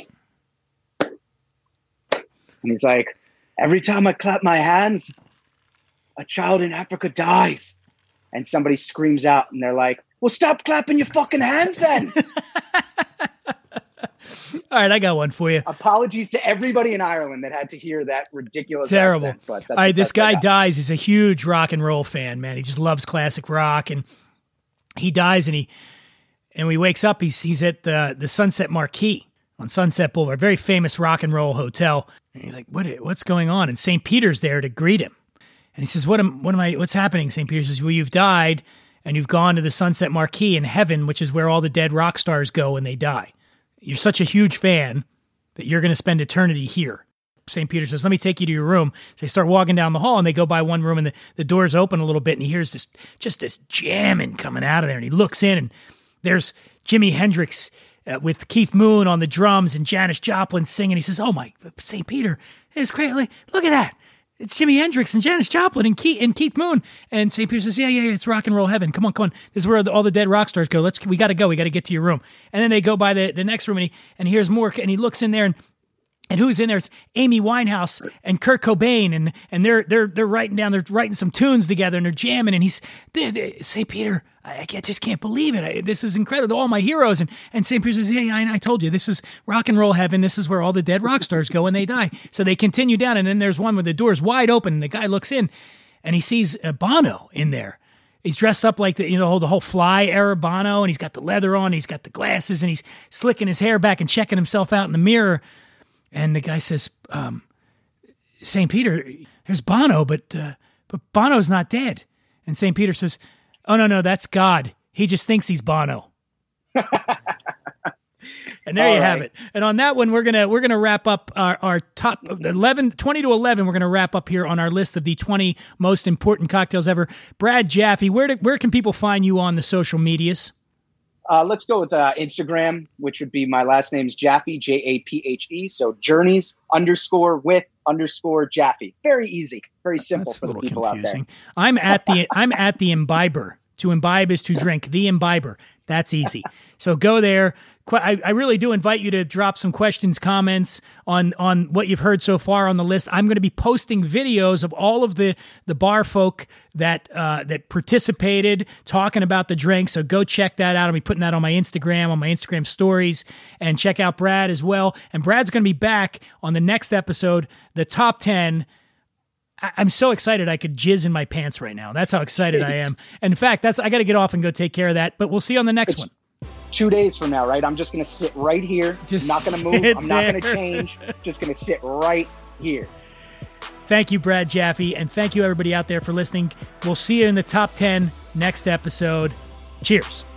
and he's like, every time I clap my hands, a child in Africa dies. And somebody screams out, and they're like, well, stop clapping your fucking hands then. All right, I got one for you. Apologies to everybody in Ireland that had to hear that ridiculous Terrible. accent, but that's All right, the this best I guy got. dies. He's a huge rock and roll fan, man. He just loves classic rock, and he dies, and he and when he wakes up, he's he's at the the Sunset Marquis on Sunset Boulevard, very famous rock and roll hotel. And he's like, "What? What's going on?" And Saint Peter's there to greet him, and he says, "What am what am I? What's happening?" Saint Peter says, "Well, you've died, and you've gone to the Sunset Marquis in heaven, which is where all the dead rock stars go when they die. You're such a huge fan that you're going to spend eternity here." Saint Peter says, "Let me take you to your room." So they start walking down the hall, and they go by one room, and the, the doors open a little bit, and he hears this just this jamming coming out of there. And he looks in, and there's Jimi Hendrix uh, with Keith Moon on the drums and Janis Joplin singing. He says, "Oh my, Saint Peter, it's great! Like, look at that! It's Jimi Hendrix and Janis Joplin and Keith and Keith Moon." And Saint Peter says, "Yeah, yeah, yeah, it's rock and roll heaven. Come on, come on. This is where the, all the dead rock stars go. Let's, we got to go. We got to get to your room." And then they go by the, the next room, and he and he hears more, and he looks in there, and and who's in there? It's Amy Winehouse and Kurt Cobain, and and they're they're they're writing down, they're writing some tunes together, and they're jamming. And he's they, they, Saint Peter, I, I just can't believe it. I, this is incredible. All my heroes, and and Saint Peter says, "Yeah, yeah, I, I told you, this is rock and roll heaven. This is where all the dead rock stars go when they die." So they continue down, and then there's one where the door's wide open, and the guy looks in, and he sees uh, Bono in there. He's dressed up like the, you know, the whole Fly era Bono, and he's got the leather on, he's got the glasses, and he's slicking his hair back and checking himself out in the mirror. And the guy says, um, "Saint Peter, there's Bono, but uh, but Bono's not dead." And Saint Peter says, "Oh, no, no, that's God. He just thinks he's Bono." And there All you have right. it. And on that one, we're gonna we're gonna wrap up our, our top eleven, twenty to eleven. We're gonna wrap up here on our list of the twenty most important cocktails ever. Brad Jaffe, where do, where can people find you on the social medias? Uh, let's go with uh, Instagram, which would be my last name's Jaffe, J A P H E. So journeys underscore with underscore Jaffe. Very easy, very simple That's for a the little people confusing. out there. I'm at the I'm at the Imbiber To imbibe is to drink. The Imbiber. That's easy. So go there. I, I really do invite you to drop some questions, comments on, on what you've heard so far on the list. I'm going to be posting videos of all of the, the bar folk that uh, that participated, talking about the drink. So go check that out. I'll be putting that on my Instagram, on my Instagram stories, and check out Brad as well. And Brad's going to be back on the next episode, the top ten. I, I'm so excited I could jizz in my pants right now. That's how excited Jeez. I am. And in fact, that's I got to get off and go take care of that. But we'll see you on the next it's- one. Two days from now, right? I'm just going to sit right here. Just not going to move. I'm not there. going to change. Just going to sit right here. Thank you, Brad Jaffe. And thank you, everybody out there, for listening. We'll see you in the top ten next episode. Cheers.